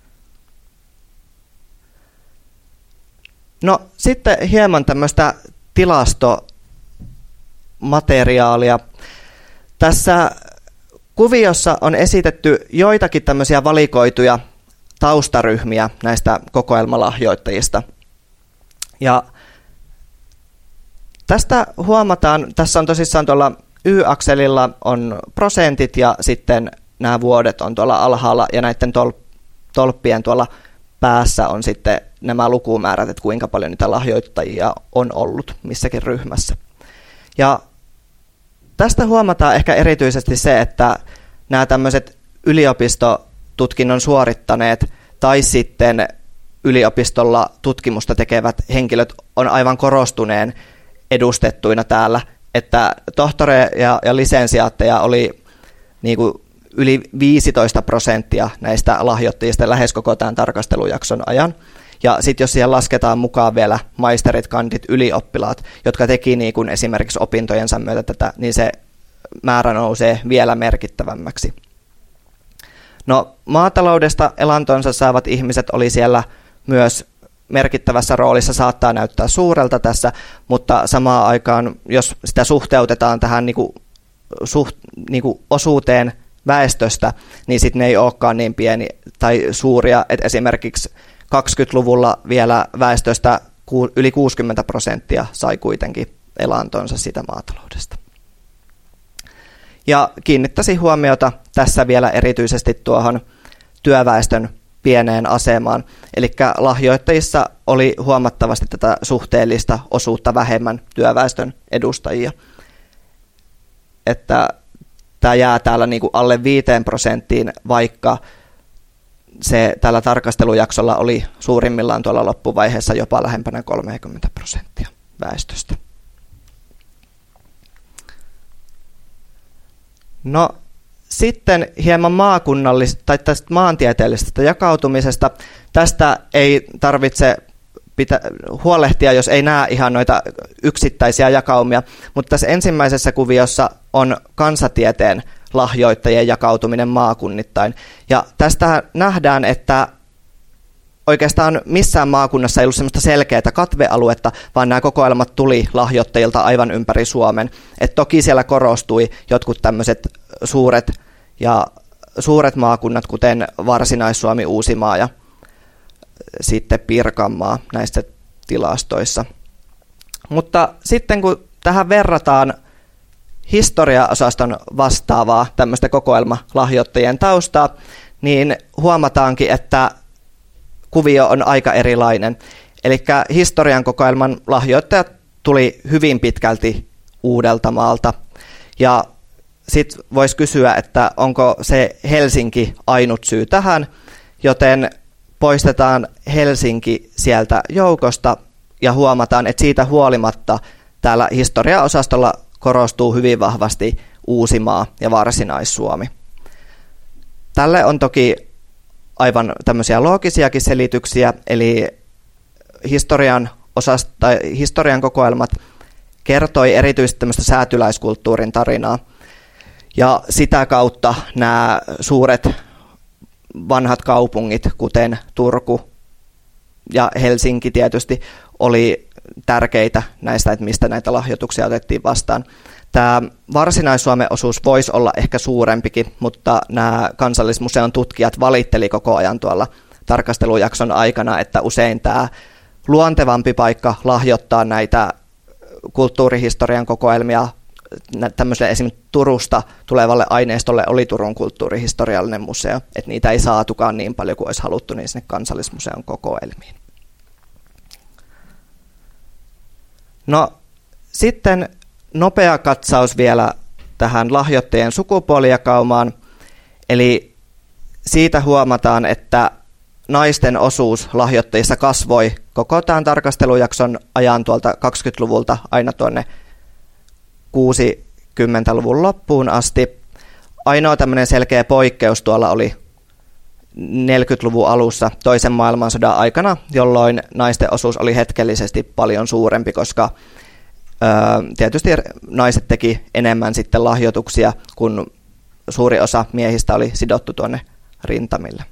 No sitten hieman tämmöistä tilastomateriaalia. Tässä kuviossa on esitetty joitakin tämmöisiä valikoituja taustaryhmiä näistä kokoelmalahjoittajista. Ja tästä huomataan, tässä on tosissaan tuolla Y-akselilla on prosentit ja sitten nämä vuodet on tuolla alhaalla ja näiden tol- tolppien tuolla päässä on sitten nämä lukumäärät, että kuinka paljon niitä lahjoittajia on ollut missäkin ryhmässä. Ja tästä huomataan ehkä erityisesti se, että nämä tämmöiset yliopistotutkinnon suorittaneet tai sitten yliopistolla tutkimusta tekevät henkilöt on aivan korostuneen edustettuina täällä, että tohtoreja ja, ja lisensiaatteja oli niin kuin yli viisitoista prosenttia näistä lahjoittajista lähes koko tämän tarkastelujakson ajan. Ja sitten jos siihen lasketaan mukaan vielä maisterit, kandit, ylioppilaat, jotka teki niin kuin esimerkiksi opintojensa myötä tätä, niin se määrä nousee vielä merkittävämmäksi. No, maataloudesta elantonsa saavat ihmiset oli siellä myös merkittävässä roolissa, saattaa näyttää suurelta tässä, mutta samaan aikaan, jos sitä suhteutetaan tähän niin kuin, suht, niin kuin osuuteen väestöstä, niin sitten ne ei olekaan niin pieni tai suuria, että esimerkiksi kaksikymmentäluvulla vielä väestöstä yli kuusikymmentä prosenttia sai kuitenkin elantonsa sitä maataloudesta. Ja kiinnittäisin huomiota tässä vielä erityisesti tuohon työväestön pieneen asemaan. Eli lahjoittajissa oli huomattavasti tätä suhteellista osuutta vähemmän työväestön edustajia. Että tämä jää täällä niin kuin alle viiteen prosenttiin, vaikka se tällä tarkastelujaksolla oli suurimmillaan tuolla loppuvaiheessa jopa lähempänä kolmekymmentä prosenttia väestöstä. No sitten hieman maakunnallisesta tai tästä maantieteellisestä jakautumisesta. Tästä ei tarvitse pitä, huolehtia, jos ei näe ihan noita yksittäisiä jakaumia, mutta tässä ensimmäisessä kuviossa on kansatieteen lahjoittajien jakautuminen maakunnittain. Ja tästä nähdään, että oikeastaan missään maakunnassa ei ollut sellaista selkeää katvealuetta, vaan nämä kokoelmat tuli lahjoittajilta aivan ympäri Suomen. Et toki siellä korostui jotkut tämmöiset suuret, ja suuret maakunnat, kuten Varsinais-Suomi, Uusimaa ja sitten Pirkanmaa näissä tilastoissa. Mutta sitten kun tähän verrataan historiaosaston vastaavaa tämmöistä kokoelmalahjoittajien taustaa, niin huomataankin, että kuvio on aika erilainen. Eli historian kokoelman lahjoittajat tuli hyvin pitkälti Uudeltamaalta. Ja sitten voisi kysyä, että onko se Helsinki ainut syy tähän, joten poistetaan Helsinki sieltä joukosta ja huomataan, että siitä huolimatta täällä historiaosastolla korostuu hyvin vahvasti Uusimaa ja Varsinais-Suomi. Tälle on toki aivan tämmöisiä loogisiakin selityksiä, eli historian, osast- tai historian kokoelmat kertoi erityisesti tämmöistä säätyläiskulttuurin tarinaa, ja sitä kautta nämä suuret vanhat kaupungit, kuten Turku ja Helsinki tietysti, oli tärkeitä näistä, että mistä näitä lahjoituksia otettiin vastaan. Tämä Varsinais-Suomen osuus voisi olla ehkä suurempikin, mutta nämä Kansallismuseon tutkijat valitteli koko ajan tuolla tarkastelujakson aikana, että usein tämä luontevampi paikka lahjoittaa näitä kulttuurihistorian kokoelmia tämmöiselle esimerkiksi Turusta tulevalle aineistolle oli Turun kulttuurihistoriallinen museo, että niitä ei saatukaan niin paljon kuin olisi haluttu niin sinne Kansallismuseon kokoelmiin. No sitten nopea katsaus vielä tähän lahjoittajien sukupuolijakaumaan, eli siitä huomataan, että naisten osuus lahjoittajissa kasvoi koko tämän tarkastelujakson ajan tuolta kaksikymmentäluvulta aina tuonne kuusikymmentäluvun loppuun asti. Ainoa tämmöinen selkeä poikkeus tuolla oli neljäkymmentäluvun alussa toisen maailmansodan aikana, jolloin naisten osuus oli hetkellisesti paljon suurempi, koska ö, tietysti naiset teki enemmän sitten lahjoituksia, kun suuri osa miehistä oli sidottu tuonne rintamille.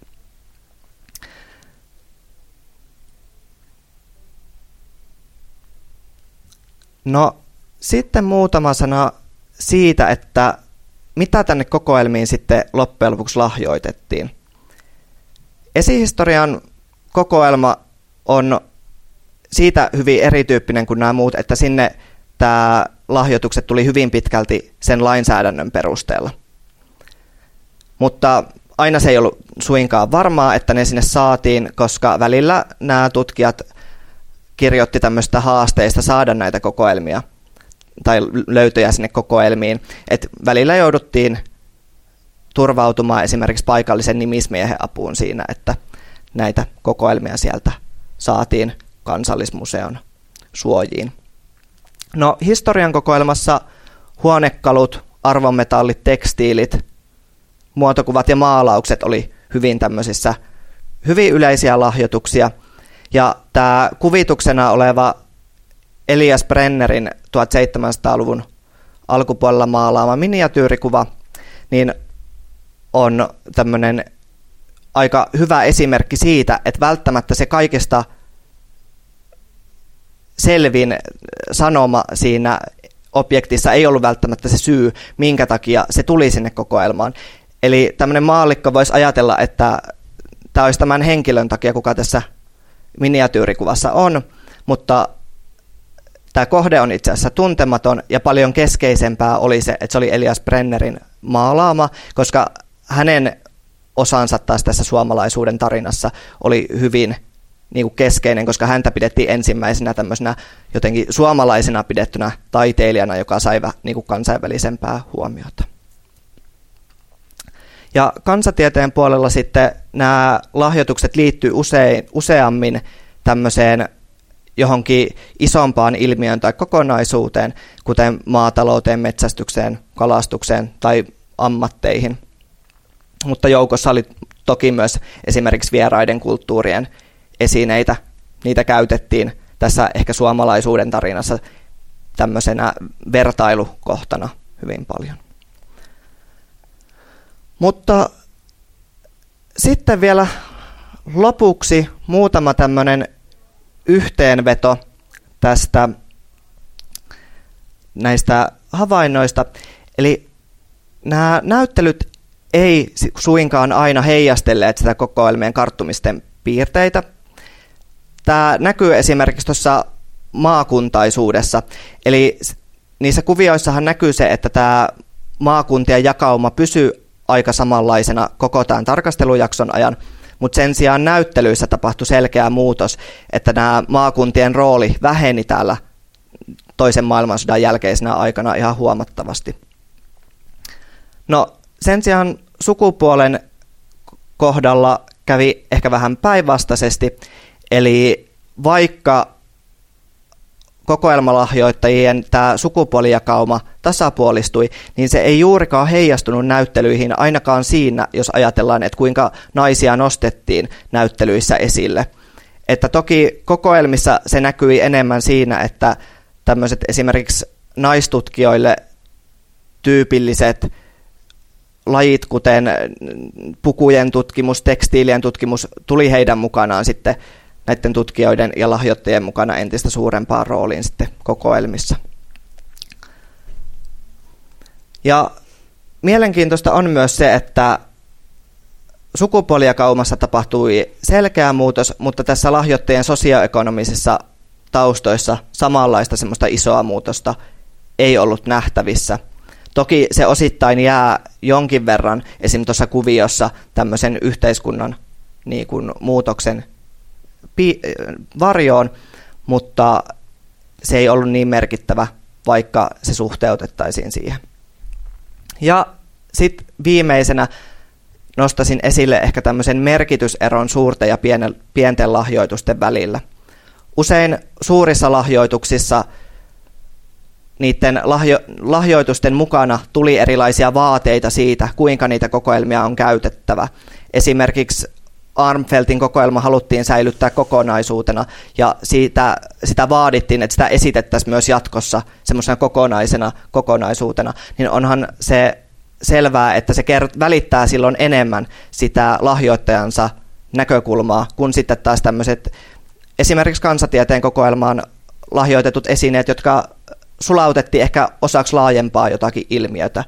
No sitten muutama sana siitä, että mitä tänne kokoelmiin sitten loppujen lopuksi lahjoitettiin. Esihistorian kokoelma on siitä hyvin erityyppinen kuin nämä muut, että sinne tämä lahjoitukset tuli hyvin pitkälti sen lainsäädännön perusteella. Mutta aina se ei ollut suinkaan varmaa, että ne sinne saatiin, koska välillä nämä tutkijat kirjoitti tämmöistä haasteista saada näitä kokoelmia tai löytöjä sinne kokoelmiin. Et välillä jouduttiin turvautumaan esimerkiksi paikallisen nimismiehen apuun siinä, että näitä kokoelmia sieltä saatiin Kansallismuseon suojiin. No, historian kokoelmassa huonekalut, arvonmetallit, tekstiilit, muotokuvat ja maalaukset oli hyvin tämmöisissä hyvin yleisiä lahjoituksia. Ja tämä kuvituksena oleva Elias Brennerin tuhatseitsemänsataaluvun alkupuolella maalaama miniatyyrikuva niin on tämmöinen aika hyvä esimerkki siitä, että välttämättä se kaikista selvin sanoma siinä objektissa ei ollut välttämättä se syy, minkä takia se tuli sinne kokoelmaan. Eli tämmöinen maallikko voisi ajatella, että tämä olisi tämän henkilön takia, kuka tässä miniatyyrikuvassa on, mutta tämä kohde on itse asiassa tuntematon ja paljon keskeisempää oli se, että se oli Elias Brennerin maalaama, koska hänen osansa taas tässä suomalaisuuden tarinassa oli hyvin niin kuin keskeinen, koska häntä pidettiin ensimmäisenä tämmöisenä jotenkin suomalaisena pidettynä taiteilijana, joka sai niin kuin kansainvälisempää huomiota. Ja kansatieteen puolella sitten nämä lahjoitukset liittyy usein, useammin tämmöiseen johonkin isompaan ilmiöön tai kokonaisuuteen, kuten maatalouteen, metsästykseen, kalastukseen tai ammatteihin. Mutta joukossa oli toki myös esimerkiksi vieraiden kulttuurien esineitä. Niitä käytettiin tässä ehkä suomalaisuuden tarinassa tämmöisenä vertailukohtana hyvin paljon. Mutta sitten vielä lopuksi muutama tämmöinen yhteenveto tästä näistä havainnoista. Eli nämä näyttelyt ei suinkaan aina heijastelleet sitä kokoelmien karttumisten piirteitä. Tämä näkyy esimerkiksi tuossa maakuntaisuudessa. Eli niissä kuvioissahan näkyy se, että tämä maakuntien jakauma pysyy aika samanlaisena koko tämän tarkastelujakson ajan, mutta sen sijaan näyttelyissä tapahtui selkeä muutos, että nämä maakuntien rooli väheni täällä toisen maailmansodan jälkeisenä aikana ihan huomattavasti. No sen sijaan sukupuolen kohdalla kävi ehkä vähän päinvastaisesti, eli vaikka kokoelmalahjoittajien tämä sukupuolijakauma tasapuolistui, niin se ei juurikaan heijastunut näyttelyihin ainakaan siinä, jos ajatellaan, että kuinka naisia nostettiin näyttelyissä esille. Että toki kokoelmissa se näkyi enemmän siinä, että tämmöiset esimerkiksi naistutkijoille tyypilliset lajit, kuten pukujen tutkimus, tekstiilien tutkimus, tuli heidän mukanaan sitten näiden tutkijoiden ja lahjoittajien mukana entistä suurempaan rooliin sitten kokoelmissa. Ja mielenkiintoista on myös se, että sukupuolijakaumassa tapahtui selkeä muutos, mutta tässä lahjoittajien sosioekonomisissa taustoissa samanlaista semmoista isoa muutosta ei ollut nähtävissä. Toki se osittain jää jonkin verran esimerkiksi tuossa kuviossa tämmöisen yhteiskunnan niin kuin muutoksen varjoon, mutta se ei ollut niin merkittävä, vaikka se suhteutettaisiin siihen. Ja sitten viimeisenä nostaisin esille ehkä tämmöisen merkityseron suurten ja pienten lahjoitusten välillä. Usein suurissa lahjoituksissa niiden lahjo- lahjoitusten mukana tuli erilaisia vaateita siitä, kuinka niitä kokoelmia on käytettävä. Esimerkiksi Armfeldtin kokoelma haluttiin säilyttää kokonaisuutena ja siitä, sitä vaadittiin, että sitä esitettäisiin myös jatkossa semmoisena kokonaisena kokonaisuutena, niin onhan se selvää, että se kert- välittää silloin enemmän sitä lahjoittajansa näkökulmaa, kun sitten taas tämmöiset esimerkiksi kansatieteen kokoelmaan lahjoitetut esineet, jotka sulautettiin ehkä osaksi laajempaa jotakin ilmiötä.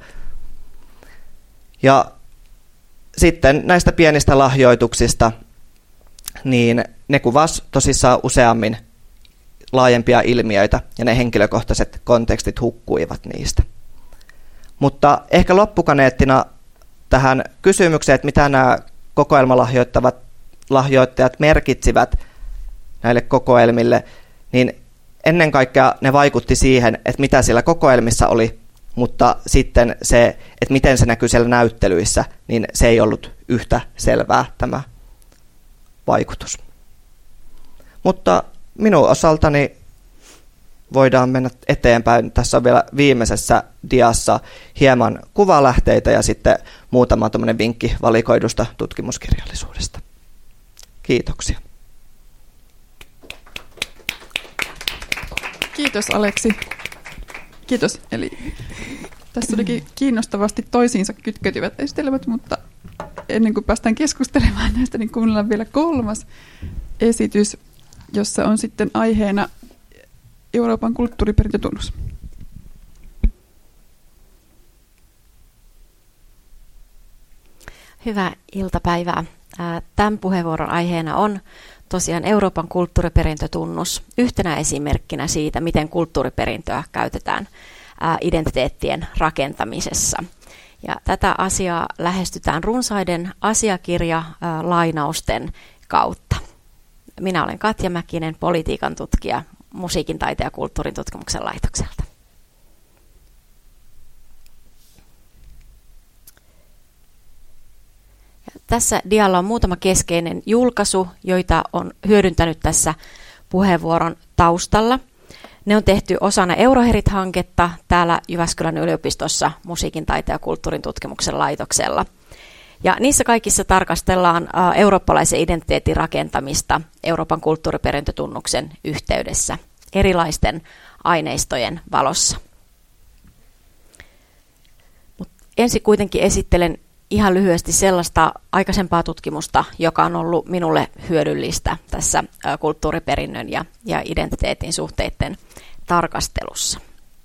Ja sitten näistä pienistä lahjoituksista, niin ne kuvasi tosissaan useammin laajempia ilmiöitä, ja ne henkilökohtaiset kontekstit hukkuivat niistä. Mutta ehkä loppukaneettina tähän kysymykseen, että mitä nämä kokoelmalahjoittavat lahjoittajat merkitsivät näille kokoelmille, niin ennen kaikkea ne vaikutti siihen, että mitä siellä kokoelmissa oli, mutta sitten se, että miten se näkyy siellä näyttelyissä, niin se ei ollut yhtä selvää tämä vaikutus. Mutta minun osaltani voidaan mennä eteenpäin. Tässä on vielä viimeisessä diassa hieman kuvalähteitä ja sitten muutama tämmöinen vinkki valikoidusta tutkimuskirjallisuudesta. Kiitoksia. Kiitos Aleksi. Kiitos. Eli tässä olikin kiinnostavasti toisiinsa kytkeytyvät esitelmät, mutta ennen kuin päästään keskustelemaan näistä, niin kuunnellaan vielä kolmas esitys, jossa on sitten aiheena Euroopan kulttuuriperintötunnus. Hyvää iltapäivää. Tämän puheenvuoron aiheena on tosiaan Euroopan kulttuuriperintötunnus yhtenä esimerkkinä siitä, miten kulttuuriperintöä käytetään identiteettien rakentamisessa. Ja tätä asiaa lähestytään runsaiden asiakirjalainausten kautta. Minä olen Katja Mäkinen, politiikan tutkija Musiikin, taiteen ja kulttuurin tutkimuksen laitokselta. Ja tässä dialla on muutama keskeinen julkaisu, joita on hyödyntänyt tässä puheenvuoron taustalla. Ne on tehty osana Euroherit-hanketta täällä Jyväskylän yliopistossa Musiikin, taiteen ja kulttuurin tutkimuksen laitoksella. Ja niissä kaikissa tarkastellaan eurooppalaisen identiteetin rakentamista Euroopan kulttuuriperintötunnuksen yhteydessä erilaisten aineistojen valossa. Mut ensin kuitenkin esittelen ihan lyhyesti sellaista aikaisempaa tutkimusta, joka on ollut minulle hyödyllistä tässä kulttuuriperinnön ja, ja identiteetin suhteiden tarkastelussa.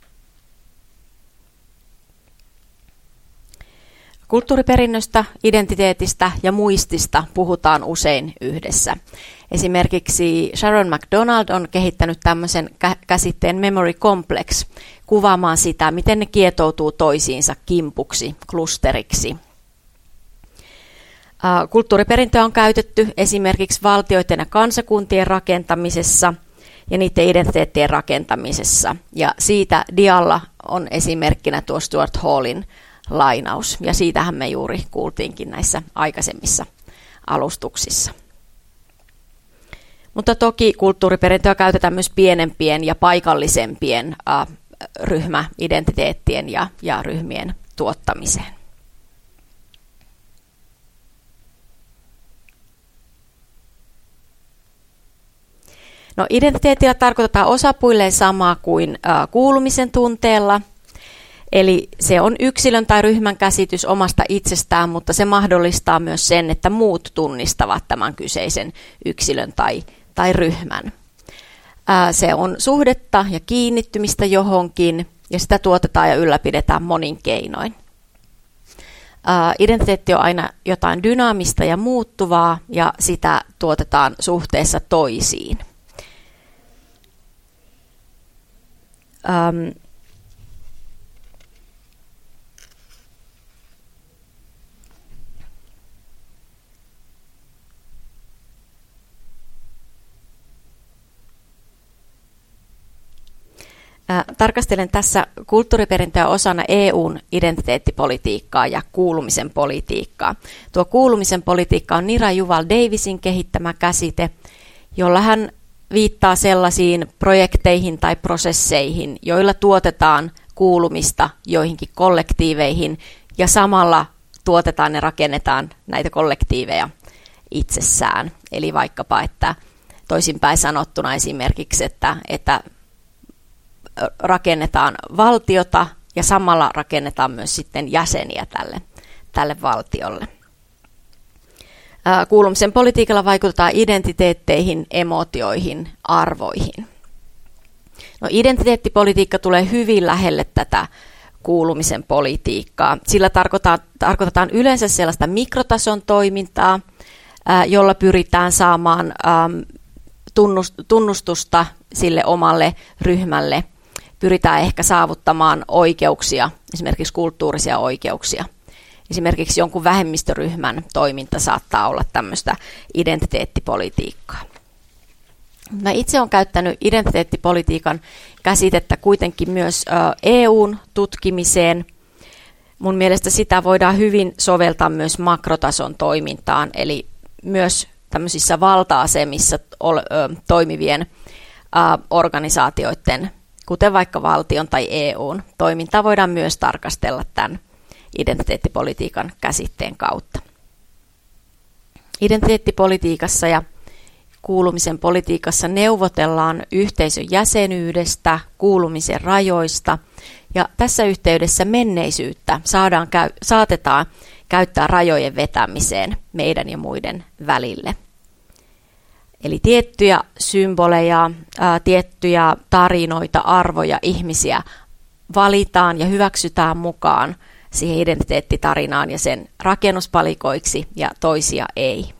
Kulttuuriperinnöstä, identiteetistä ja muistista puhutaan usein yhdessä. Esimerkiksi Sharon McDonald on kehittänyt tämmöisen käsitteen memory complex kuvaamaan sitä, miten ne kietoutuu toisiinsa kimpuksi, klusteriksi. Kulttuuriperintöä on käytetty esimerkiksi valtioiden ja kansakuntien rakentamisessa ja niiden identiteettien rakentamisessa. Ja siitä dialla on esimerkkinä tuo Stuart Hallin lainaus, ja siitähän me juuri kuultiinkin näissä aikaisemmissa alustuksissa. Mutta toki kulttuuriperintöä käytetään myös pienempien ja paikallisempien äh, ryhmäidentiteettien ja, ja ryhmien tuottamiseen. No, identiteetillä tarkoitetaan osapuilleen samaa kuin äh, kuulumisen tunteella. Eli se on yksilön tai ryhmän käsitys omasta itsestään, mutta se mahdollistaa myös sen, että muut tunnistavat tämän kyseisen yksilön tai, tai ryhmän. Ää, se on suhdetta ja kiinnittymistä johonkin, ja sitä tuotetaan ja ylläpidetään monin keinoin. Ää, identiteetti on aina jotain dynaamista ja muuttuvaa, ja sitä tuotetaan suhteessa toisiin. Ähm, Tarkastelen tässä kulttuuriperintöä osana E U:n identiteettipolitiikkaa ja kuulumisen politiikkaa. Tuo kuulumisen politiikka on Nira Yuval Davisin kehittämä käsite, jolla hän viittaa sellaisiin projekteihin tai prosesseihin, joilla tuotetaan kuulumista joihinkin kollektiiveihin ja samalla tuotetaan ja rakennetaan näitä kollektiiveja itsessään. Eli vaikkapa, että toisinpäin sanottuna esimerkiksi, että, että rakennetaan valtiota ja samalla rakennetaan myös sitten jäseniä tälle, tälle valtiolle. Kuulumisen politiikalla vaikutetaan identiteetteihin, emootioihin, arvoihin. No, identiteettipolitiikka tulee hyvin lähelle tätä kuulumisen politiikkaa. Sillä tarkoitetaan, tarkoitetaan yleensä sellaista mikrotason toimintaa, ää, jolla pyritään saamaan äm, tunnustusta sille omalle ryhmälle. Pyritään ehkä saavuttamaan oikeuksia, esimerkiksi kulttuurisia oikeuksia. Esimerkiksi jonkun vähemmistöryhmän toiminta saattaa olla tämmöistä identiteettipolitiikkaa. Mä itse olen käyttänyt identiteettipolitiikan käsitettä kuitenkin myös E U:n tutkimiseen. Mun mielestä sitä voidaan hyvin soveltaa myös makrotason toimintaan, eli myös tämmöisissä valta-asemissa toimivien organisaatioiden, kuten vaikka valtion tai E U:n toimintaa, voidaan myös tarkastella tämän identiteettipolitiikan käsitteen kautta. Identiteettipolitiikassa ja kuulumisen politiikassa neuvotellaan yhteisön jäsenyydestä, kuulumisen rajoista, ja tässä yhteydessä menneisyyttä saadaan, saatetaan käyttää rajojen vetämiseen meidän ja muiden välille. Eli tiettyjä symboleja, ää, tiettyjä tarinoita, arvoja, ihmisiä valitaan ja hyväksytään mukaan siihen identiteettitarinaan ja sen rakennuspalikoiksi, ja toisia ei.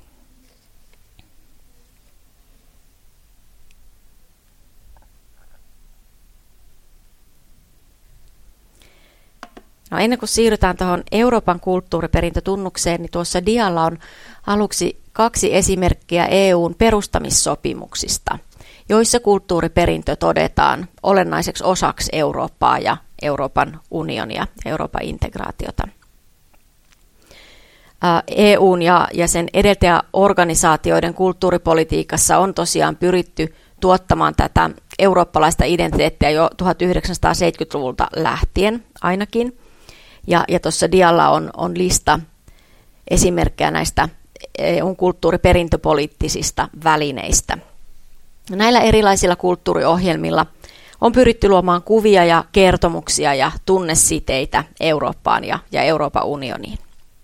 No, ennen kuin siirrytään tuohon Euroopan kulttuuriperintötunnukseen, niin tuossa dialla on aluksi kaksi esimerkkiä E U:n perustamissopimuksista, joissa kulttuuriperintö todetaan olennaiseksi osaksi Eurooppaa ja Euroopan unionia, Euroopan integraatiota. E U:n ja, ja sen edeltäjäorganisaatioiden kulttuuripolitiikassa on tosiaan pyritty tuottamaan tätä eurooppalaista identiteettiä jo tuhatyhdeksänsataaseitsemänkymmentäluvulta lähtien ainakin. Ja, ja tuossa dialla on, on lista esimerkkejä näistä E U:n kulttuuriperintöpoliittisista välineistä. Näillä erilaisilla kulttuuriohjelmilla on pyritty luomaan kuvia ja kertomuksia ja tunnesiteitä Eurooppaan ja, ja Euroopan unioniin.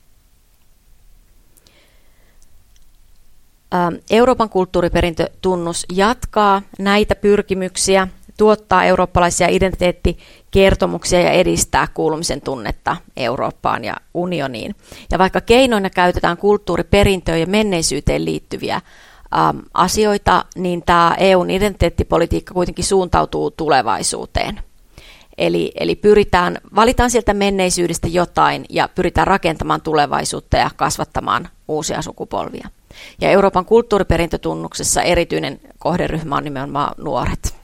Euroopan kulttuuriperintötunnus jatkaa näitä pyrkimyksiä, tuottaa eurooppalaisia identiteettikertomuksia ja edistää kuulumisen tunnetta Eurooppaan ja unioniin. Ja vaikka keinoina käytetään kulttuuriperintöön ja menneisyyteen liittyviä äm, asioita, niin tämä E U:n identiteettipolitiikka kuitenkin suuntautuu tulevaisuuteen. Eli, eli pyritään, valitaan sieltä menneisyydestä jotain ja pyritään rakentamaan tulevaisuutta ja kasvattamaan uusia sukupolvia. Ja Euroopan kulttuuriperintötunnuksessa erityinen kohderyhmä on nimenomaan nuoret.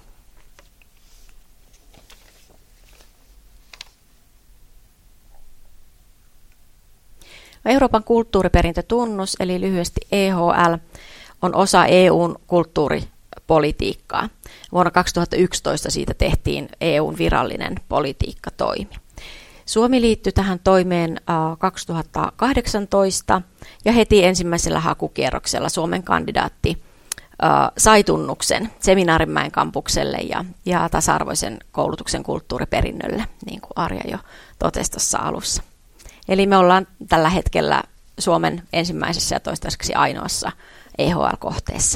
Euroopan kulttuuriperintötunnus, eli lyhyesti E H L, on osa E U:n kulttuuripolitiikkaa. Vuonna kaksituhattayksitoista siitä tehtiin E U:n virallinen politiikkatoimi. Suomi liittyi tähän toimeen kaksituhattakahdeksantoista ja heti ensimmäisellä hakukierroksella Suomen kandidaatti sai tunnuksen Seminaarimäen kampukselle ja, ja tasa-arvoisen koulutuksen kulttuuriperinnölle, niin kuin Arja jo totesi tuossa alussa. Eli me ollaan tällä hetkellä Suomen ensimmäisessä ja toistaiseksi ainoassa E H L-kohteessa.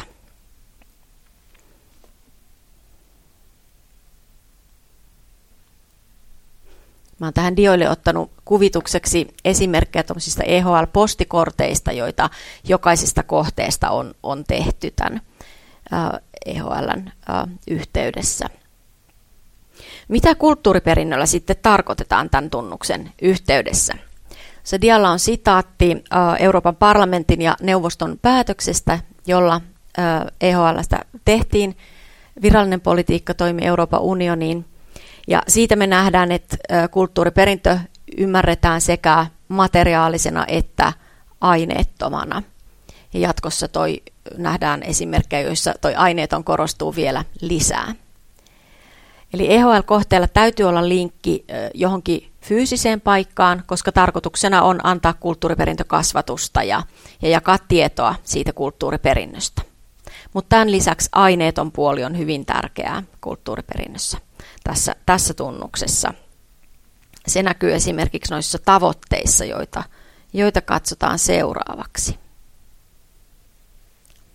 Mä oon tähän dioille ottanut kuvitukseksi esimerkkejä tuollaisista E H L-postikorteista, joita jokaisesta kohteesta on, on tehty tämän E H L:n yhteydessä. Mitä kulttuuriperinnöllä sitten tarkoitetaan tämän tunnuksen yhteydessä? Se dialla on sitaatti Euroopan parlamentin ja neuvoston päätöksestä, jolla E H L:stä tehtiin virallinen politiikka toimi Euroopan unioniin. Ja siitä me nähdään, että kulttuuriperintö ymmärretään sekä materiaalisena että aineettomana. Ja jatkossa toi nähdään esimerkkejä, joissa toi aineeton korostuu vielä lisää. Eli E H L-kohteella täytyy olla linkki johonkin fyysiseen paikkaan, koska tarkoituksena on antaa kulttuuriperintökasvatusta ja, ja jakaa tietoa siitä kulttuuriperinnöstä. Mutta tämän lisäksi aineeton puoli on hyvin tärkeää kulttuuriperinnössä. Tässä, tässä tunnuksessa. Se näkyy esimerkiksi noissa tavoitteissa, joita, joita katsotaan seuraavaksi.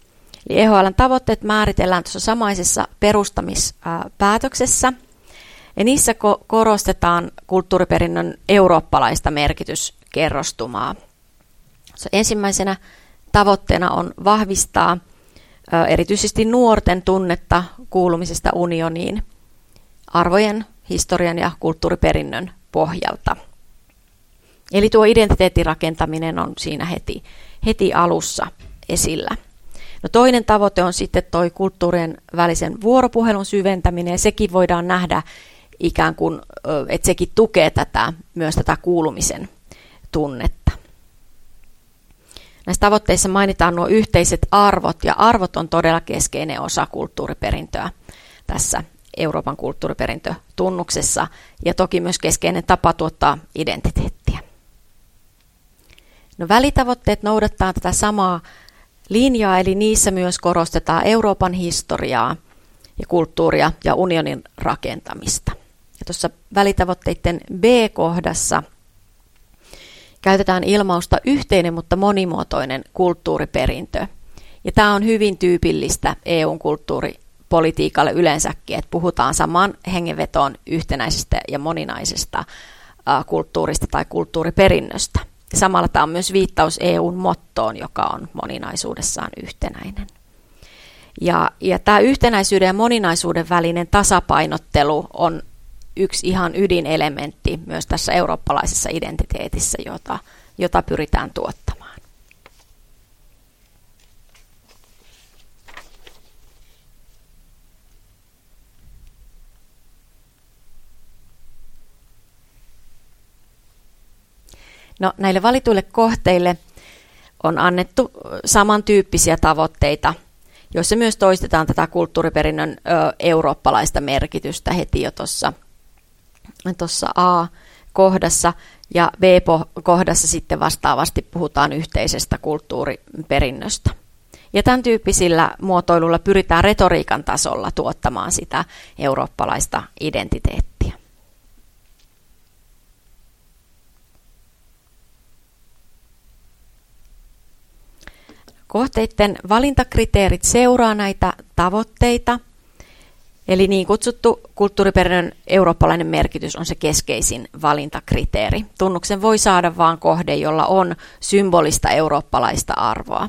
Eli E H L:n tavoitteet määritellään tuossa samaisessa perustamispäätöksessä, ja niissä ko- korostetaan kulttuuriperinnön eurooppalaista merkityskerrostumaa. Ensimmäisenä tavoitteena on vahvistaa erityisesti nuorten tunnetta kuulumisesta unioniin arvojen, historian ja kulttuuriperinnön pohjalta. Eli tuo identiteetin rakentaminen on siinä heti, heti alussa esillä. No toinen tavoite on sitten tuo kulttuurien välisen vuoropuhelun syventäminen, ja sekin voidaan nähdä ikään kuin, että sekin tukee tätä, myös tätä kuulumisen tunnetta. Näissä tavoitteissa mainitaan nuo yhteiset arvot, ja arvot on todella keskeinen osa kulttuuriperintöä tässä Euroopan kulttuuriperintötunnuksessa, ja toki myös keskeinen tapa tuottaa identiteettiä. No, välitavoitteet noudattaa tätä samaa linjaa, eli niissä myös korostetaan Euroopan historiaa ja kulttuuria ja unionin rakentamista. Ja tuossa välitavoitteiden B-kohdassa käytetään ilmausta yhteinen, mutta monimuotoinen kulttuuriperintö. Ja tämä on hyvin tyypillistä E U:n kulttuuripolitiikalle yleensäkin, että puhutaan samaan hengenvetoon yhtenäisestä ja moninaisesta kulttuurista tai kulttuuriperinnöstä. Samalla tämä on myös viittaus E U:n mottoon, joka on moninaisuudessaan yhtenäinen. Ja, ja tämä yhtenäisyyden ja moninaisuuden välinen tasapainottelu on yksi ihan ydinelementti myös tässä eurooppalaisessa identiteetissä, jota, jota pyritään tuottamaan. No, näille valituille kohteille on annettu samantyyppisiä tavoitteita, joissa myös toistetaan tätä kulttuuriperinnön ö, eurooppalaista merkitystä heti jo tuossa A-kohdassa, ja B-kohdassa sitten vastaavasti puhutaan yhteisestä kulttuuriperinnöstä. Ja tämän tyyppisillä muotoilulla pyritään retoriikan tasolla tuottamaan sitä eurooppalaista identiteettiä. Kohteiden valintakriteerit seuraa näitä tavoitteita, eli niin kutsuttu kulttuuriperinnön eurooppalainen merkitys on se keskeisin valintakriteeri. Tunnuksen voi saada vain kohde, jolla on symbolista eurooppalaista arvoa.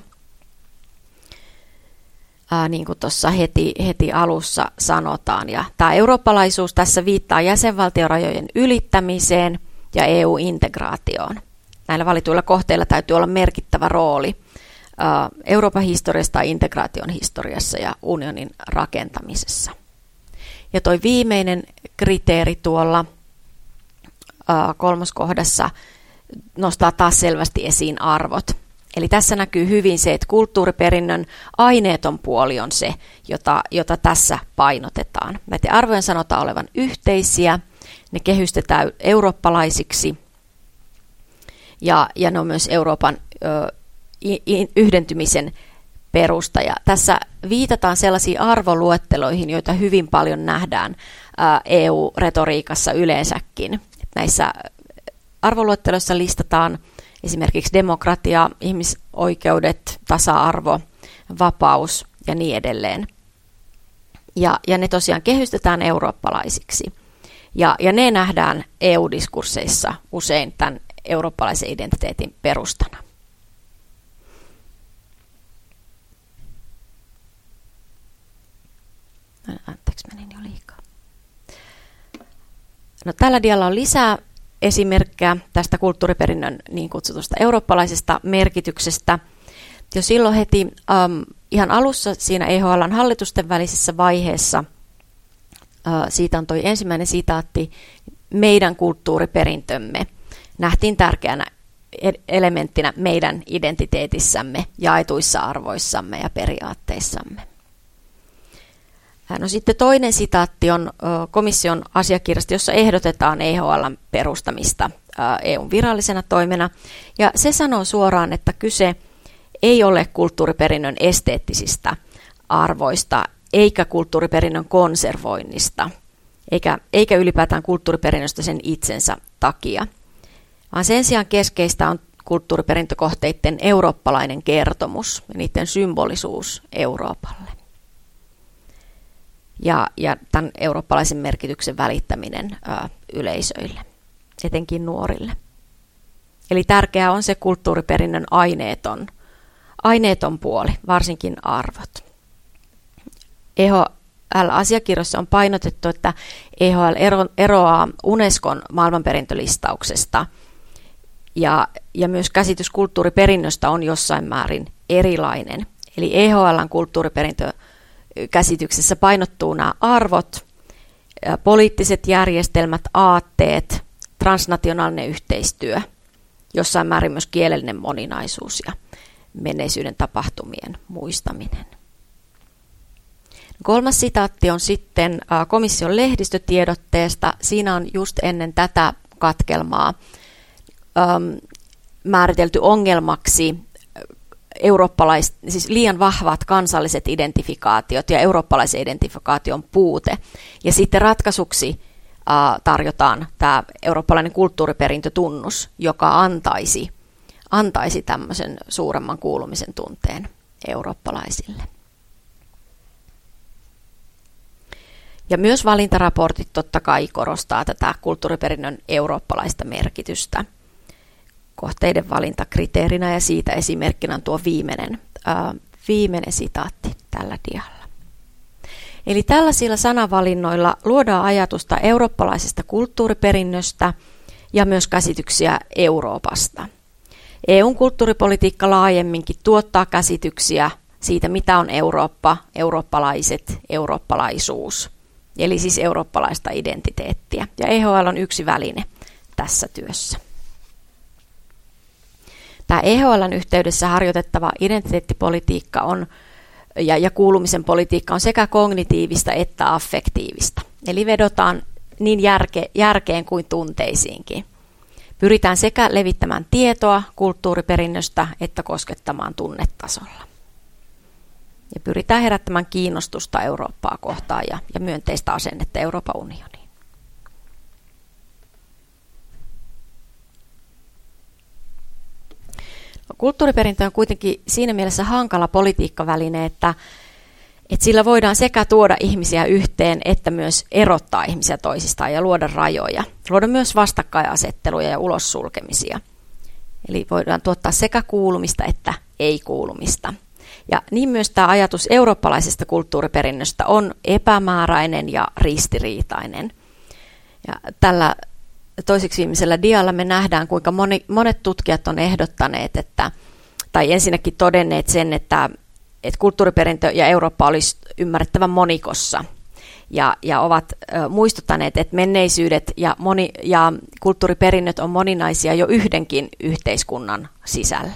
Ää, niin kuin tuossa heti, heti alussa sanotaan. Ja tämä eurooppalaisuus tässä viittaa jäsenvaltiorajojen ylittämiseen ja E U-integraatioon. Näillä valituilla kohteilla täytyy olla merkittävä rooli Euroopan historiassa tai integraation historiassa ja unionin rakentamisessa. Ja tuo viimeinen kriteeri tuolla kolmoskohdassa nostaa taas selvästi esiin arvot. Eli tässä näkyy hyvin se, että kulttuuriperinnön aineeton puoli on se, jota, jota tässä painotetaan. Näiden arvojen sanotaan olevan yhteisiä, ne kehystetään eurooppalaisiksi ja, ja ne on myös Euroopan ö, yhdentymisen perusta. Ja tässä viitataan sellaisiin arvoluetteloihin, joita hyvin paljon nähdään E U-retoriikassa yleensäkin. Näissä arvoluetteloissa listataan esimerkiksi demokratia, ihmisoikeudet, tasa-arvo, vapaus ja niin edelleen. Ja, ja ne tosiaan kehystetään eurooppalaisiksi. Ja, ja ne nähdään E U-diskursseissa usein tämän eurooppalaisen identiteetin perustana. Anteeksi, menin jo liikaa. No, tällä dialla on lisää esimerkkejä tästä kulttuuriperinnön niin kutsutusta eurooppalaisesta merkityksestä. Jo silloin heti um, ihan alussa siinä E H L:n hallitusten välisessä vaiheessa, uh, siitä on toi ensimmäinen sitaatti, meidän kulttuuriperintömme nähtiin tärkeänä elementtinä meidän identiteetissämme, jaetuissa arvoissamme ja periaatteissamme. No, sitten toinen sitaatti on komission asiakirjasta, jossa ehdotetaan E H L:n perustamista E U:n virallisena toimena. Ja se sanoo suoraan, että kyse ei ole kulttuuriperinnön esteettisistä arvoista, eikä kulttuuriperinnön konservoinnista, eikä, eikä ylipäätään kulttuuriperinnöstä sen itsensä takia. Vaan sen sijaan keskeistä on, kulttuuriperintökohteiden eurooppalainen kertomus ja niiden symbolisuus Euroopalle. Ja, ja tämän eurooppalaisen merkityksen välittäminen ä, yleisöille, etenkin nuorille. Eli tärkeää on se kulttuuriperinnön aineeton, aineeton puoli, varsinkin arvot. E H L-asiakirjoissa on painotettu, että E H L ero, eroaa Unescon maailmanperintölistauksesta ja, ja myös käsitys kulttuuriperinnöstä on jossain määrin erilainen. Eli E H L:n kulttuuriperintökäsityksessä painottuu nämä arvot, poliittiset järjestelmät, aatteet, transnationaalinen yhteistyö, jossain määrin myös kielellinen moninaisuus ja menneisyyden tapahtumien muistaminen. Kolmas sitaatti on sitten komission lehdistötiedotteesta. Siinä on just ennen tätä katkelmaa äm, määritelty ongelmaksi eurooppalais, siis liian vahvat kansalliset identifikaatiot ja eurooppalaisen identifikaation puute. Ja sitten ratkaisuksi äh, tarjotaan tämä eurooppalainen kulttuuriperintötunnus, joka antaisi, antaisi tämmöisen suuremman kuulumisen tunteen eurooppalaisille. Ja myös valintaraportit totta kai korostaa tätä kulttuuriperinnön eurooppalaista merkitystä kohteiden valintakriteerinä, ja siitä esimerkkinä on tuo viimeinen, ää, viimeinen sitaatti tällä dialla. Eli tällaisilla sanavalinnoilla luodaan ajatusta eurooppalaisesta kulttuuriperinnöstä ja myös käsityksiä Euroopasta. E U:n kulttuuripolitiikka laajemminkin tuottaa käsityksiä siitä, mitä on Eurooppa, eurooppalaiset, eurooppalaisuus. Eli siis eurooppalaista identiteettiä. Ja E H L on yksi väline tässä työssä. Tämä E H L:n yhteydessä harjoitettava identiteettipolitiikka on, ja, ja kuulumisen politiikka on sekä kognitiivista että affektiivista. Eli vedotaan niin järke, järkeen kuin tunteisiinkin. Pyritään sekä levittämään tietoa kulttuuriperinnöstä että koskettamaan tunnetasolla. Ja pyritään herättämään kiinnostusta Eurooppaa kohtaan ja, ja myönteistä asennetta Euroopan unioniin. No, kulttuuriperintö on kuitenkin siinä mielessä hankala politiikkaväline, että, että sillä voidaan sekä tuoda ihmisiä yhteen, että myös erottaa ihmisiä toisistaan ja luoda rajoja. Luoda myös vastakkainasetteluja ja ulossulkemisia. Eli voidaan tuottaa sekä kuulumista että ei-kuulumista. Ja niin myös tämä ajatus eurooppalaisesta kulttuuriperinnöstä on epämääräinen ja ristiriitainen. Ja tällä toiseksi viimeisellä dialla me nähdään, kuinka moni, monet tutkijat on ehdottaneet, että, tai ensinnäkin todenneet sen, että, että kulttuuriperintö ja Eurooppa olisi ymmärrettävä monikossa. Ja, ja ovat ö, muistuttaneet, että menneisyydet ja, moni, ja kulttuuriperinnöt on moninaisia jo yhdenkin yhteiskunnan sisällä.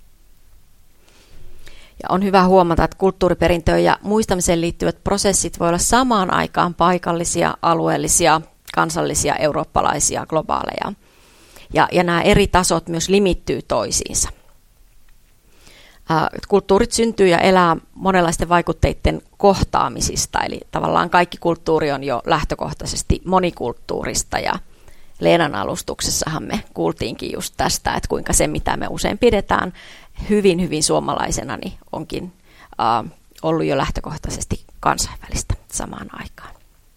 Ja on hyvä huomata, että kulttuuriperintöön ja muistamiseen liittyvät prosessit voi olla samaan aikaan paikallisia, alueellisia, kansallisia, eurooppalaisia, globaaleja. Ja, ja nämä eri tasot myös limittyy toisiinsa. Ää, kulttuurit syntyy ja elää monenlaisten vaikutteiden kohtaamisista, eli tavallaan kaikki kulttuuri on jo lähtökohtaisesti monikulttuurista, ja Leenan alustuksessahan me kuultiinkin just tästä, että kuinka se, mitä me usein pidetään hyvin, hyvin suomalaisena, niin onkin äh, ollut jo lähtökohtaisesti kansainvälistä samaan aikaan.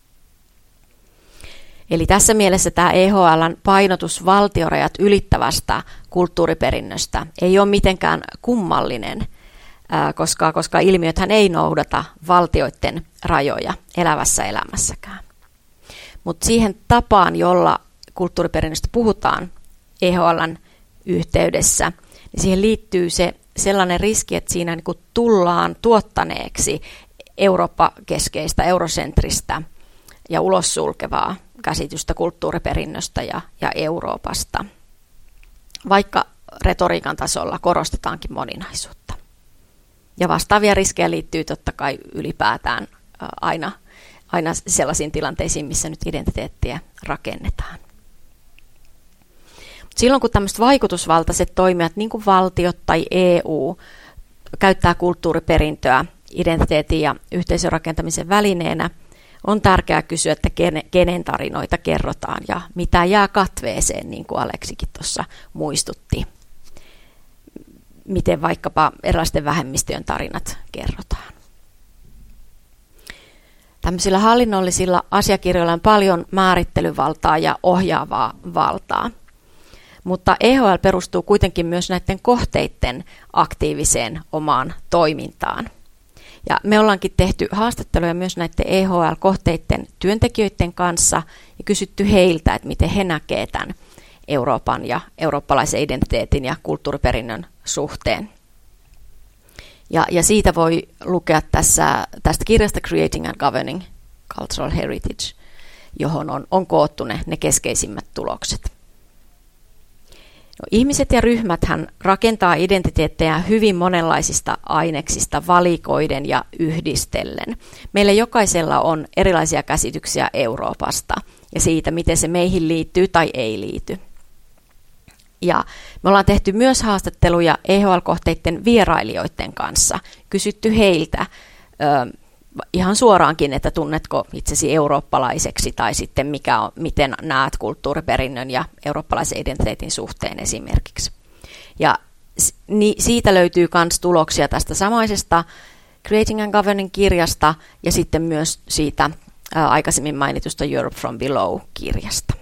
Eli tässä mielessä tämä E H L:n painotus valtiorajat ylittävästä kulttuuriperinnöstä ei ole mitenkään kummallinen, äh, koska, koska ilmiöthän ei noudata valtioiden rajoja elävässä elämässäkään. Mutta siihen tapaan, jolla kulttuuriperinnöstä puhutaan E H L:n yhteydessä, niin siihen liittyy se sellainen riski, että siinä niin kuin tullaan tuottaneeksi Eurooppa-keskeistä, eurosentristä ja ulossulkevaa käsitystä kulttuuriperinnöstä ja, ja Euroopasta, vaikka retoriikan tasolla korostetaankin moninaisuutta. Ja vastaavia riskejä liittyy totta kai ylipäätään aina, aina sellaisiin tilanteisiin, missä nyt identiteettiä rakennetaan. Silloin kun tämmöiset vaikutusvaltaiset toimijat, niin kuin valtiot tai E U, käyttää kulttuuriperintöä identiteetin ja yhteisön rakentamisen välineenä, on tärkeää kysyä, että kenen tarinoita kerrotaan ja mitä jää katveeseen, niin kuin Aleksikin tuossa muistutti. miten vaikkapa erilaisten vähemmistöjen tarinat kerrotaan. Tämmöisillä hallinnollisilla asiakirjoilla on paljon määrittelyvaltaa ja ohjaavaa valtaa. Mutta E H L perustuu kuitenkin myös näiden kohteiden aktiiviseen omaan toimintaan. Ja me ollaankin tehty haastatteluja myös näiden E H L-kohteiden työntekijöiden kanssa ja kysytty heiltä, että miten he näkevät tämän Euroopan ja eurooppalaisen identiteetin ja kulttuuriperinnön suhteen. Ja, ja siitä voi lukea tässä, tästä kirjasta Creating and Governing Cultural Heritage, johon on, on koottu ne, ne keskeisimmät tulokset. No, ihmiset ja ryhmäthän rakentaa identiteettejä hyvin monenlaisista aineksista valikoiden ja yhdistellen. Meillä jokaisella on erilaisia käsityksiä Euroopasta ja siitä, miten se meihin liittyy tai ei liity. Ja me ollaan tehty myös haastatteluja E H L-kohteiden vierailijoiden kanssa, kysytty heiltä ö, ihan suoraankin, että tunnetko itsesi eurooppalaiseksi tai sitten mikä on, miten näet kulttuuriperinnön ja eurooppalaisen identiteetin suhteen esimerkiksi. Ja ni, siitä löytyy myös tuloksia tästä samaisesta Creating and Governing -kirjasta ja sitten myös siitä ää, aikaisemmin mainitusta Europe from Below-kirjasta.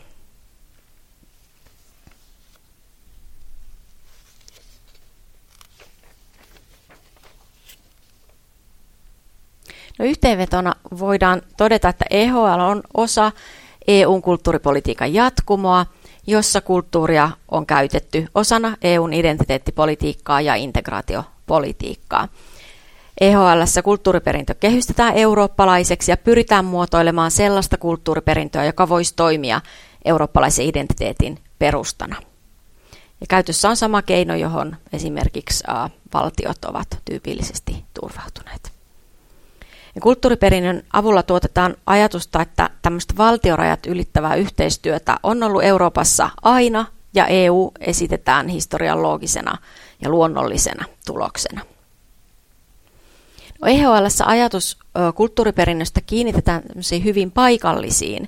No, yhteenvetona voidaan todeta, että E H L on osa E U:n kulttuuripolitiikan jatkumoa, jossa kulttuuria on käytetty osana E U:n identiteettipolitiikkaa ja integraatiopolitiikkaa. E H L:ssä kulttuuriperintö kehystetään eurooppalaiseksi ja pyritään muotoilemaan sellaista kulttuuriperintöä, joka voisi toimia eurooppalaisen identiteetin perustana. Ja käytössä on sama keino, johon esimerkiksi ä, valtiot ovat tyypillisesti turvautuneet. Ja kulttuuriperinnön avulla tuotetaan ajatusta, että tämmöistä valtiorajat ylittävää yhteistyötä on ollut Euroopassa aina, ja E U esitetään historian loogisena ja luonnollisena tuloksena. No, E H L:ssä ajatus ö, kulttuuriperinnöstä kiinnitetään hyvin paikallisiin ö,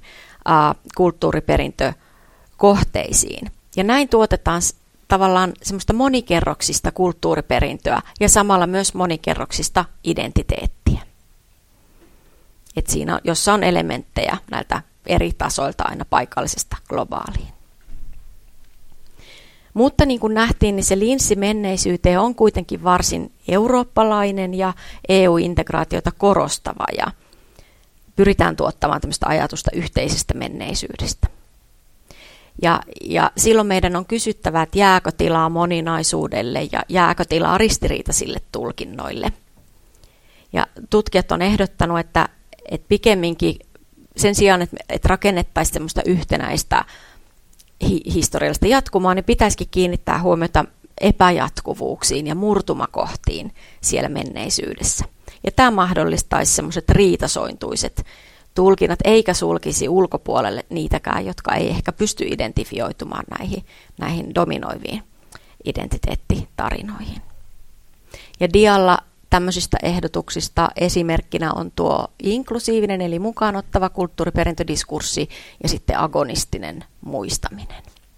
kulttuuriperintökohteisiin, ja näin tuotetaan tavallaan semmoista monikerroksista kulttuuriperintöä ja samalla myös monikerroksista identiteettiä. Et siinä, jossa on elementtejä näiltä eri tasoilta aina paikallisesta globaaliin. Mutta niin kuin nähtiin, niin se linssi menneisyyteen on kuitenkin varsin eurooppalainen ja E U-integraatiota korostava ja pyritään tuottamaan tämmöistä ajatusta yhteisestä menneisyydestä. Ja, ja silloin meidän on kysyttävä, että jääkö tilaa moninaisuudelle ja jääkö tilaa ristiriitaisille tulkinnoille. Ja tutkijat on ehdottanut, että että pikemminkin sen sijaan, että, että rakennettaisiin semmoista yhtenäistä hi- historiallista jatkumaa, niin pitäisikin kiinnittää huomiota epäjatkuvuuksiin ja murtumakohtiin siellä menneisyydessä. Ja tämä mahdollistaisi semmoiset riitasointuiset tulkinnat, eikä sulkisi ulkopuolelle niitäkään, jotka ei ehkä pysty identifioitumaan näihin, näihin dominoiviin identiteettitarinoihin. Ja dialla tämmöisistä ehdotuksista esimerkkinä on tuo inklusiivinen eli mukaanottava kulttuuriperintödiskurssi ja sitten agonistinen muistaminen.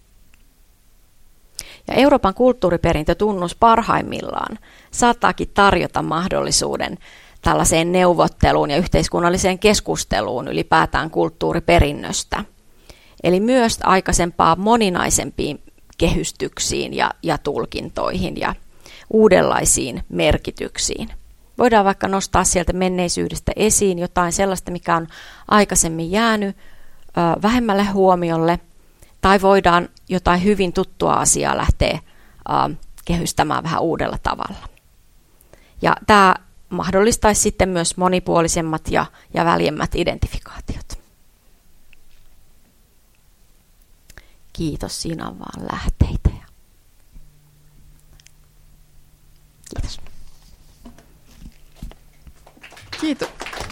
Ja Euroopan kulttuuriperintötunnus parhaimmillaan saattaakin tarjota mahdollisuuden tällaiseen neuvotteluun ja yhteiskunnalliseen keskusteluun ylipäätään kulttuuriperinnöstä. Eli myös aikaisempaa moninaisempiin kehystyksiin ja, ja tulkintoihin ja uudenlaisiin merkityksiin. Voidaan vaikka nostaa sieltä menneisyydestä esiin jotain sellaista, mikä on aikaisemmin jäänyt ö, vähemmälle huomiolle, tai voidaan jotain hyvin tuttua asiaa lähteä ö, kehystämään vähän uudella tavalla. Ja tämä mahdollistaisi sitten myös monipuolisemmat ja, ja väljemmät identifikaatiot. Kiitos, siinä on vaan lähteitä. Kiitos. Kiitos.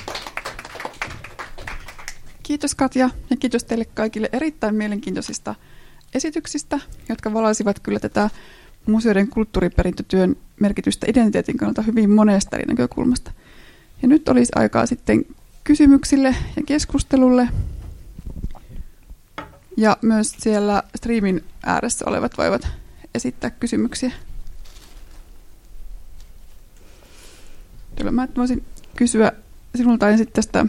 Kiitos Katja ja kiitos teille kaikille erittäin mielenkiintoisista esityksistä, jotka valaisivat kyllä tätä museoiden kulttuuriperintötyön merkitystä identiteetin kannalta hyvin monesta eri näkökulmasta. Ja nyt olisi aikaa sitten kysymyksille ja keskustelulle. Ja myös siellä streamin ääressä olevat voivat esittää kysymyksiä. Kyllä mä voisin kysyä sinulta ensin tästä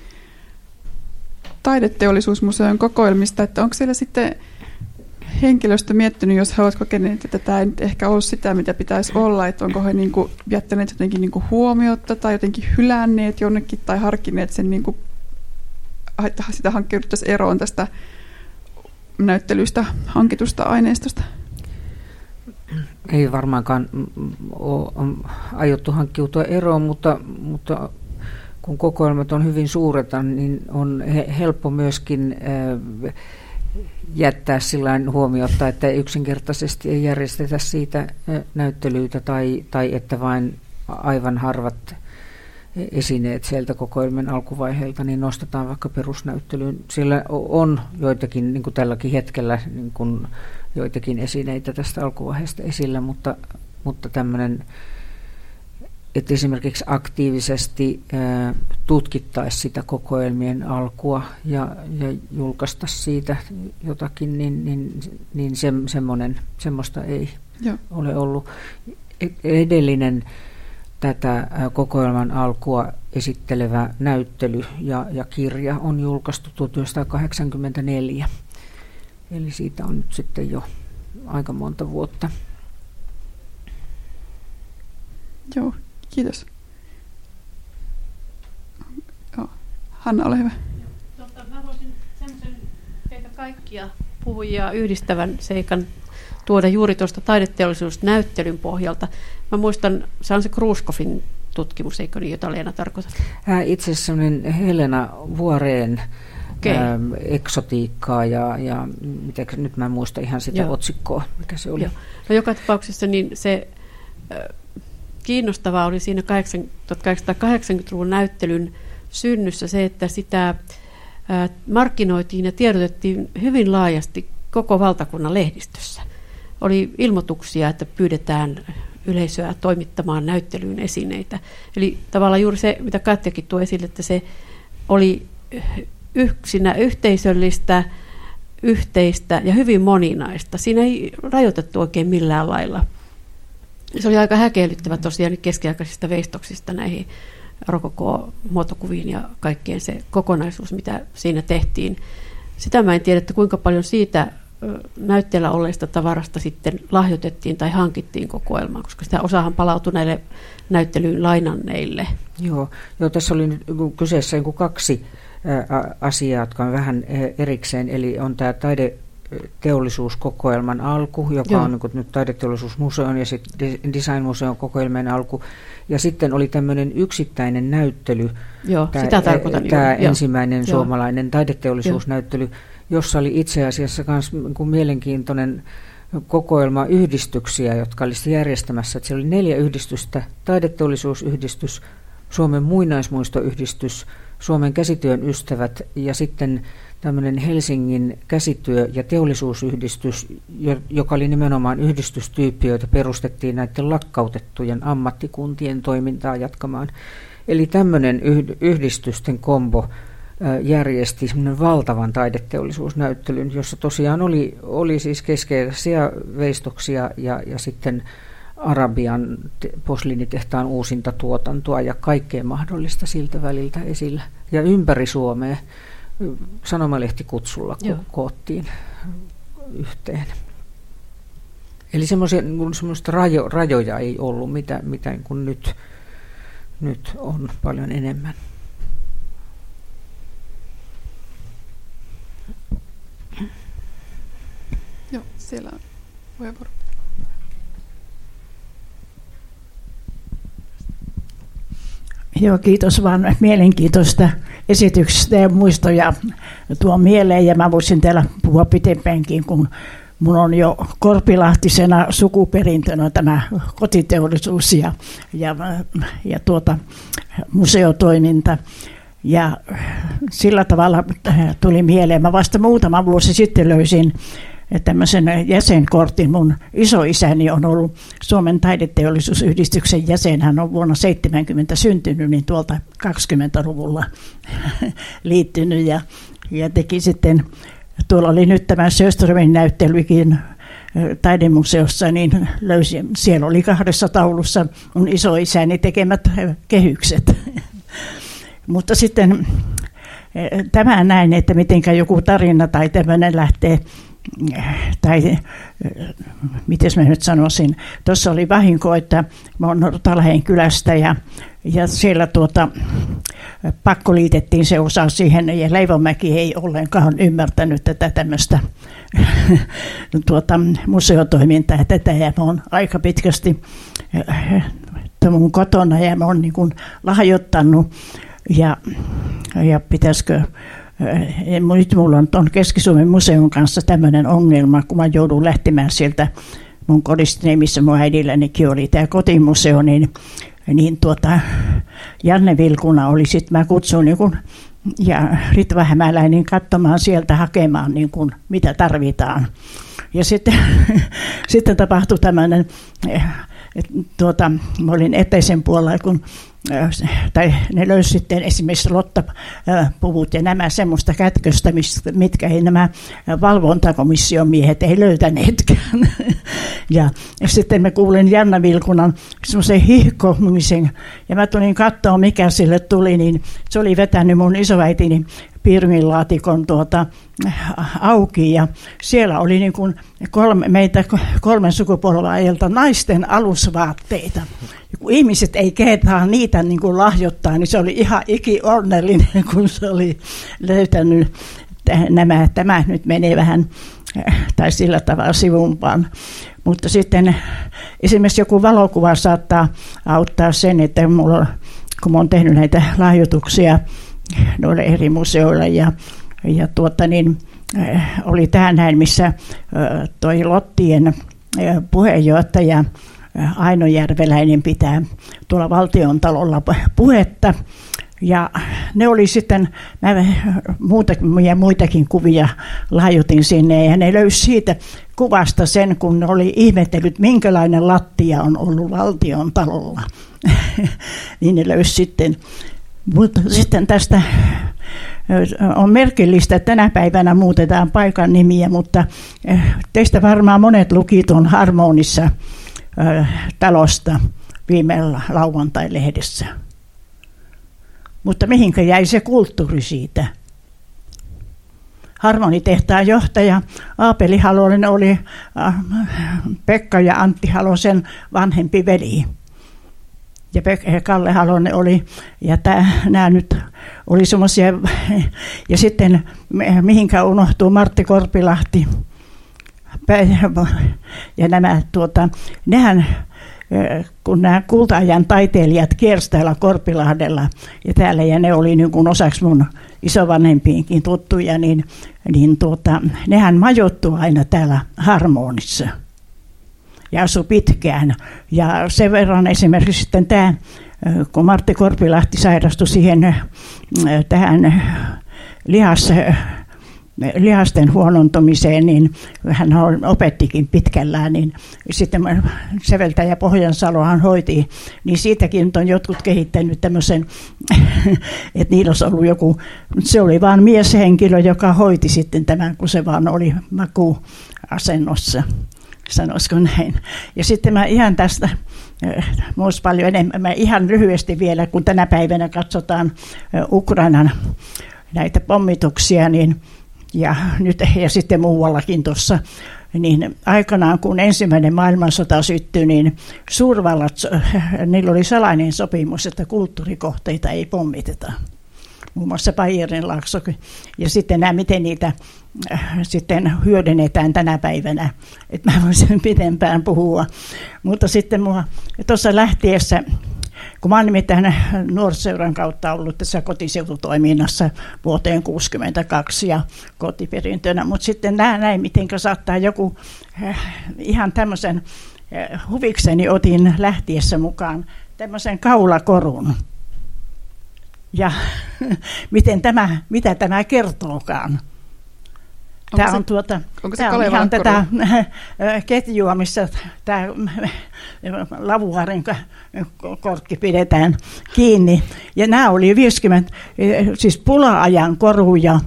taideteollisuusmuseon kokoelmista, että onko siellä sitten henkilöstö miettinyt, jos he ovat kokeneet, että tämä ei nyt ehkä ole sitä, mitä pitäisi olla, että onko he niin kuin jättäneet jotenkin niin kuin huomiota tai jotenkin hylänneet jonnekin tai harkineet sen, niin kuin, että sitä hankkiuduttaisiin eroon tästä näyttelyistä hankitusta aineistosta? Ei varmaankaan ole aiottu hankkiutua eroon, mutta, mutta kun kokoelmat on hyvin suuret, niin on helppo myöskin jättää sillain huomiota, että yksinkertaisesti ei järjestetä siitä näyttelyitä tai, tai että vain aivan harvat esineet sieltä kokoelman alkuvaiheelta niin nostetaan vaikka perusnäyttelyyn. Siellä on joitakin, niin kuin tälläkin hetkellä, niin kuin joitakin esineitä tästä alkuvaiheesta esillä, mutta, mutta tämmöinen, että esimerkiksi aktiivisesti ää, tutkittaisiin sitä kokoelmien alkua ja, ja julkaistaisiin siitä jotakin, niin, niin, niin se, semmoinen, semmoista ei Joo. ole ollut. Edellinen tätä kokoelman alkua esittelevä näyttely ja, ja kirja on julkaistu tuhatyhdeksänsataakahdeksankymmentäneljä. Eli siitä on nyt sitten jo aika monta vuotta. Joo, kiitos. Joo. Hanna, ole hyvä. Totta, mä voisin semmoisen teitä kaikkia puhujia yhdistävän seikan tuoda juuri tuosta taideteollisuusnäyttelyn pohjalta. Mä muistan, se on se Kruuskofin tutkimus, eikö niin, jota Leena tarkoitat? Itse asiassa semmoinen Helena Vuoreen okay. ähm, eksotiikkaa ja, ja mitä, nyt mä en muista ihan sitä Joo. otsikkoa, mikä se oli. Joo. No, joka tapauksessa niin se äh, kiinnostavaa oli siinä tuhatkahdeksansataakahdeksankymmentäluvun näyttelyn synnyssä se, että sitä äh, markkinoitiin ja tiedotettiin hyvin laajasti koko valtakunnan lehdistössä. Oli ilmoituksia, että pyydetään yleisöä toimittamaan näyttelyyn esineitä. Eli tavallaan juuri se, mitä Katjakin tuo esille, että se oli yksinä yhteisöllistä, yhteistä ja hyvin moninaista. Siinä ei rajoitettu oikein millään lailla. Se oli aika häkellyttävä tosiaan keskiaikaisista veistoksista näihin rokoko-muotokuviin ja kaikkeen se kokonaisuus, mitä siinä tehtiin. Sitä mä en tiedä, että kuinka paljon siitä näytteellä olleista tavarasta sitten lahjoitettiin tai hankittiin kokoelmaan, koska sitä osahan palautui näille näyttelyyn lainanneille. Joo, joo tässä oli nyt kyseessä niin kuin kaksi ä, asiaa, jotka on vähän erikseen, eli on tämä taideteollisuuskokoelman alku, joka Joo. on niin kuin nyt taideteollisuusmuseon ja sitten designmuseon kokoelmien alku, ja sitten oli tämmöinen yksittäinen näyttely, Joo, tämä, sitä tarkoitan tämä juuri. ensimmäinen Joo. suomalainen taideteollisuusnäyttely, Joo. jossa oli itse asiassa myös mielenkiintoinen kokoelma yhdistyksiä, jotka olisivat järjestämässä. Että siellä oli neljä yhdistystä, taideteollisuusyhdistys, Suomen muinaismuistoyhdistys, Suomen käsityön ystävät ja sitten tämmöinen Helsingin käsityö- ja teollisuusyhdistys, joka oli nimenomaan yhdistystyyppi, joita perustettiin näiden lakkautettujen ammattikuntien toimintaa jatkamaan. Eli tämmöinen yhdistysten kombo järjesti valtavan taideteollisuusnäyttelyn, jossa tosiaan oli, oli siis keskeisiä veistoksia ja, ja sitten Arabian posliinitehtaan uusinta tuotantoa ja kaikkea mahdollista siltä väliltä esillä. Ja ympäri Suomea sanomalehtikutsulla ko- koottiin yhteen. Eli semmoista rajo, rajoja ei ollut, mitä, mitä niin kuin nyt, nyt on paljon enemmän. Joo, siellä on puheenvuoro. Joo, kiitos vaan mielenkiintoista esityksestä ja muistoja tuo mieleen. Ja mä voisin täällä puhua pitempäänkin, kun mun on jo korpilahtisena sukuperintönä tämä kotiteollisuus ja, ja, ja tuota, museotoiminta. Ja sillä tavalla tuli mieleen. Mä vasta muutama vuosi sitten löysin tämmöisen jäsenkortin. Mun isoisäni on ollut Suomen taideteollisuusyhdistyksen jäsen. Hän on vuonna seitsemänkymmentä syntynyt, niin tuolta kaksikymmentäluvulla liittynyt ja, ja teki sitten, tuolla oli nyt tämä Sjöströmin näyttelykin taidemuseossa, niin löysin, siellä oli kahdessa taulussa mun isoisäni tekemät kehykset. Mutta sitten tämä näin, että mitenkä joku tarina tai tämmöinen lähtee, tai miten mä nyt sanoisin, tuossa oli vahinko, että mä oon Nortalahden kylästä ja, ja siellä tuota, pakko liitettiin se osa siihen ja Leivonmäki ei ollenkaan ymmärtänyt tätä tämmöistä tuota, museotoimintaa tätä ja mä oon aika pitkästi mun kotona ja mä oon niin kuin lahjoittanut ja, ja pitäisikö nyt mulla on tuon Keski-Suomen museon kanssa tämmöinen ongelma, kun mä joudun lähtemään sieltä mun kodistani, missä mun äidillänikin oli tämä kotimuseo, niin, niin tuota, Janne Vilkuna oli sitten, mä kutsuin niin kun, ja Ritva Hämäläinen katsomaan sieltä hakemaan niin kun, mitä tarvitaan. Ja sitten, sitten tapahtui tämmöinen, että tuota, mä olin eteisen puolella, kun tai ne löysi sitten esimerkiksi Lotta-puvut ja nämä semmoista kätköstä, mitkä ei nämä valvontakomission miehet ei löytäneetkään. Ja, ja sitten mä kuulin Janna Vilkunan semmoisen hihkomisen, ja mä tulin katsoa, mikä sille tuli, niin se oli vetänyt mun isoäitini piirmilaatikon tuota, auki, ja siellä oli niin kuin kolme, meitä kolmen sukupolven ajalta naisten alusvaatteita. Ja kun ihmiset ei kehtaa niitä niin kuin lahjoittaa, niin se oli ihan ikionnellinen, kun se oli löytänyt nämä. Tämä nyt menee vähän tai sillä tavalla sivumpaan. Mutta sitten esimerkiksi joku valokuva saattaa auttaa sen, että mulla, kun mä oon tehnyt näitä lahjoituksia noille eri museoilla ja, ja tuota niin, oli tämä näin, missä toi Lottien puheenjohtaja Aino Järveläinen pitää tuolla Valtiontalolla puhetta. Ja ne oli sitten, mä muutakin, ja muitakin kuvia lahjoitin sinne, ja ne löysi siitä kuvasta sen, kun ne oli ihmetellyt, minkälainen lattia on ollut Valtiontalolla. Niin ne löysi sitten. Mutta sitten tästä on merkillistä, että tänä päivänä muutetaan paikan nimiä, mutta teistä varmaan monet luki tuon Harmonissa talosta viime lauantai-lehdessä. Mutta mihinkä jäi se kulttuuri siitä? Harmonitehtaan johtaja Aapeli Halonen oli Pekka ja Antti Halosen vanhempi veli. Ja Kalle Halonen oli, ja nämä nyt oli semmoisia, ja sitten mihinkä unohtuu Martti Korpilahti, ja nämä tuota, nehän, kun nämä kulta-ajan taiteilijat kiersi täällä Korpilahdella ja täällä, ja ne oli niin kuin osaksi mun isovanhempiinkin tuttuja, niin, niin tuota, nehän majoittuu aina täällä Harmonissa. Ja asui pitkään. Ja sen verran esimerkiksi sitten tämä, kun Martti Korpilahti sairastui siihen tähän lihas, lihasten huonontumiseen, niin hän opettikin pitkällään, niin sitten säveltäjä Pohjansalohan hoiti, niin siitäkin on jotkut kehittänyt tämmöisen, että niillä olisi ollut joku, se oli vaan mieshenkilö, joka hoiti sitten tämän, kun se vaan oli makuasennossa. Sanoisiko näin. Ja sitten mä ihan tästä, myös paljon enemmän, mä ihan lyhyesti vielä, kun tänä päivänä katsotaan Ukrainan näitä pommituksia, niin, ja, nyt, ja sitten muuallakin tuossa, niin aikanaan kun ensimmäinen maailmansota syttyi, niin suurvallat, niillä oli salainen sopimus, että kulttuurikohteita ei pommiteta. Muun muassa Bayerin-laakso, ja sitten nämä, miten niitä äh, sitten hyödynnetään tänä päivänä, että mä voisin pidempään puhua. Mutta sitten mua tuossa lähtiessä, kun mä oon nimittäin nuorisoseuran kautta ollut tässä kotiseututoiminnassa vuoteen kuusikymmentäkaksi ja kotiperintönä, mutta sitten näin, näin miten saattaa joku äh, ihan tämmöisen äh, huvikseni otin lähtiessä mukaan tämmöisen kaulakorun. Ja miten tämä, mitä tämä kertookaan. Tämä onko on, se, tuota, onko se tämä on ihan tätä ketjua, missä tämä lavuaarin korkki pidetään kiinni. Ja nämä oli viisikymmentä, siis pula-ajan koruja,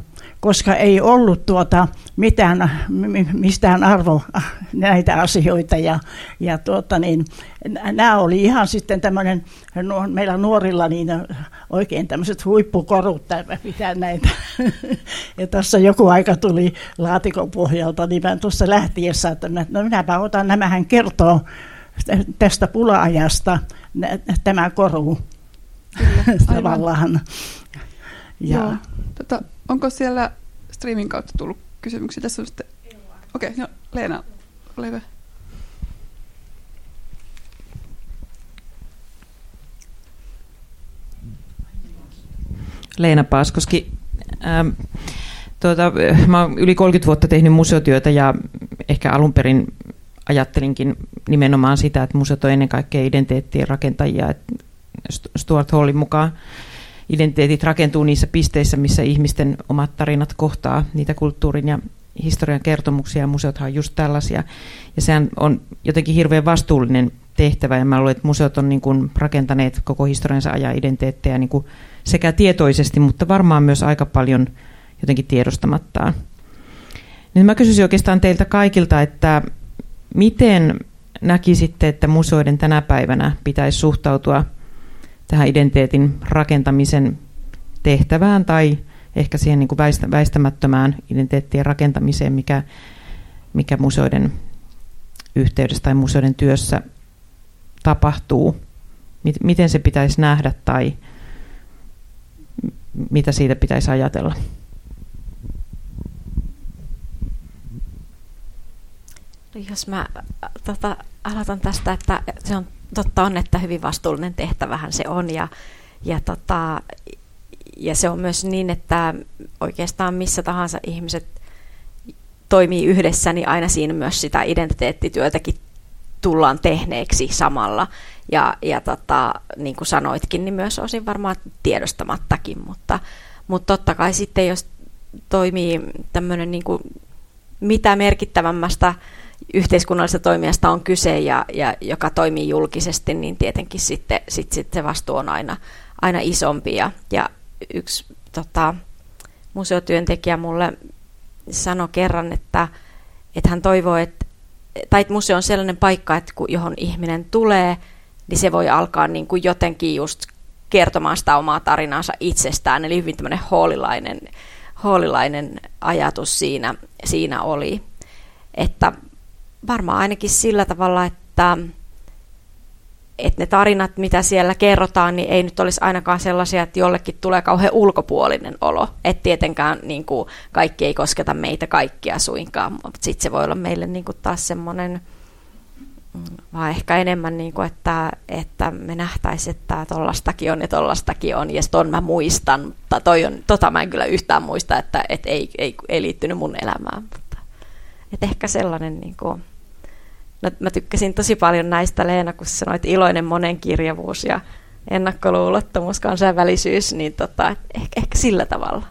koska ei ollut tuota mitään, mistään arvo näitä asioita. Ja, ja tuota niin, nämä oli ihan sitten tämmöinen, meillä nuorilla niin oikein tämmöiset huippukorut pitää näitä. Ja tässä joku aika tuli laatikon pohjalta, niin mä tuossa lähtiessä, että no minäpä otan, nämähän kertoo tästä pula-ajasta tämä koru. Kyllä, tavallaan. Ja. Joo. Tota, onko siellä streamin kautta tullut kysymyksiä? Tässä on sitten... Okei, okay, no, Leena, ole hyvä. Leena Paaskoski. Ähm, tuota, mä oon yli kolmekymmentä vuotta tehnyt museotyötä ja ehkä alun perin ajattelinkin nimenomaan sitä, että museot on ennen kaikkea identiteettien rakentajia. Että Stuart Hallin mukaan identiteetit rakentuu niissä pisteissä, missä ihmisten omat tarinat kohtaa niitä kulttuurin ja historian kertomuksia, ja museothan on just tällaisia. Ja sehän on jotenkin hirveän vastuullinen tehtävä, ja mä luulen, että museot on niin kuin rakentaneet koko historiansa ajan identiteettejä niin kuin sekä tietoisesti, mutta varmaan myös aika paljon jotenkin tiedostamattaan. Nyt mä kysyisin oikeastaan teiltä kaikilta, että miten näkisitte, että museoiden tänä päivänä pitäisi suhtautua tähän identiteetin rakentamisen tehtävään tai ehkä siihen niin kuin väistämättömään identiteettien rakentamiseen, mikä, mikä museoiden yhteydessä tai museoiden työssä tapahtuu. Miten se pitäisi nähdä tai mitä siitä pitäisi ajatella? Jos mä tota, aloitan tästä, että se on totta on, että hyvin vastuullinen tehtävähän se on ja, ja, tota, ja se on myös niin, että oikeastaan missä tahansa ihmiset toimii yhdessä, niin aina siinä myös sitä identiteettityötäkin tullaan tehneeksi samalla. Ja, ja tota, niin kuin sanoitkin, niin myös osin varmaan tiedostamattakin, mutta, mutta totta kai sitten jos toimii tämmöinen niin kuin mitä merkittävämmästä yhteiskunnallisesta toimijasta on kyse ja, ja joka toimii julkisesti, niin tietenkin sitten sit, sit se vastuu on aina, aina isompi. Ja, ja yksi tota, museotyöntekijä mulle sanoi kerran, että, että hän toivoo, että, tai että museo on sellainen paikka, että kun, johon ihminen tulee, niin se voi alkaa niin kuin jotenkin just kertomaan sitä omaa tarinaansa itsestään. Eli hyvin tämmöinen hoolilainen, hoolilainen ajatus siinä, siinä oli. Että varmaan ainakin sillä tavalla, että, että ne tarinat, mitä siellä kerrotaan, niin ei nyt olisi ainakaan sellaisia, että jollekin tulee kauhean ulkopuolinen olo. Että tietenkään niin kuin, kaikki ei kosketa meitä kaikkia suinkaan, mutta sitten se voi olla meille niin kuin taas semmoinen, vaan ehkä enemmän, niin kuin, että, että me nähtäisiin, että tollastakin on ja tollastakin on, ja ton mä muistan, mutta toi on, tota mä en kyllä yhtään muista, että et ei, ei, ei liittynyt mun elämään. Mutta, et ehkä sellainen, niin kuin, no, mä tykkäsin tosi paljon näistä, Leena, kun sanoit iloinen monenkirjavuus ja ennakkoluulottomuus, kansainvälisyys, niin tota, ehkä, ehkä sillä tavalla.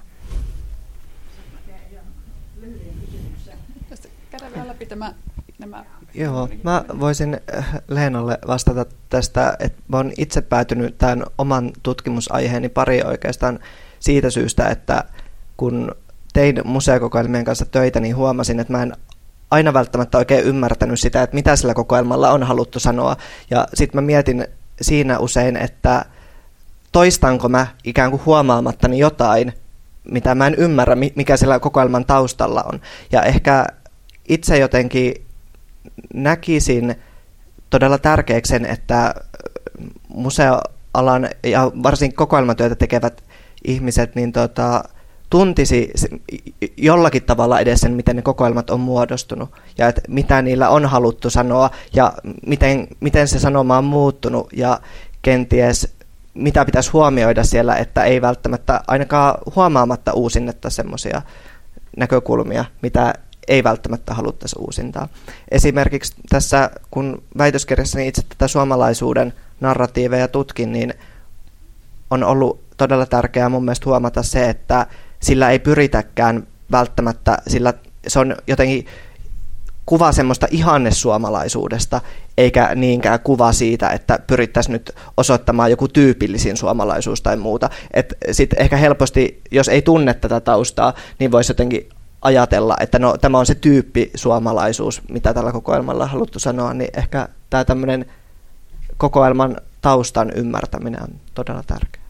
Käydään vielä läpi tämä, nämä. Joo, mä voisin Leenalle vastata tästä, että mä oon itse päätynyt tämän oman tutkimusaiheeni pari oikeastaan siitä syystä, että kun tein museokokoelmien kanssa töitä, niin huomasin, että mä en aina välttämättä oikein ymmärtänyt sitä, että mitä sillä kokoelmalla on haluttu sanoa. Ja sitten mä mietin siinä usein, että toistanko mä ikään kuin huomaamattani jotain, mitä mä en ymmärrä, mikä sillä kokoelman taustalla on. Ja ehkä itse jotenkin näkisin todella tärkeäksi sen, että museoalan ja varsinkin kokoelmatyötä tekevät ihmiset niin tota, tuntisi jollakin tavalla edes sen, miten ne kokoelmat on muodostunut ja että mitä niillä on haluttu sanoa ja miten, miten se sanoma on muuttunut ja kenties mitä pitäisi huomioida siellä, että ei välttämättä ainakaan huomaamatta uusinnetta semmoisia näkökulmia, mitä ei välttämättä haluttaisi uusintaa. Esimerkiksi tässä, kun väitöskirjassani itse tätä suomalaisuuden narratiiveja tutkin, niin on ollut todella tärkeää mun mielestä huomata se, että sillä ei pyritäkään välttämättä, sillä se on jotenkin kuva semmoista ihannesuomalaisuudesta, eikä niinkään kuva siitä, että pyrittäisiin nyt osoittamaan joku tyypillisin suomalaisuus tai muuta. Sitten ehkä helposti, jos ei tunne tätä taustaa, niin voisi jotenkin ajatella, että no, tämä on se tyyppi suomalaisuus, mitä tällä kokoelmalla on haluttu sanoa, niin ehkä tämä tämmöinen kokoelman taustan ymmärtäminen on todella tärkeää.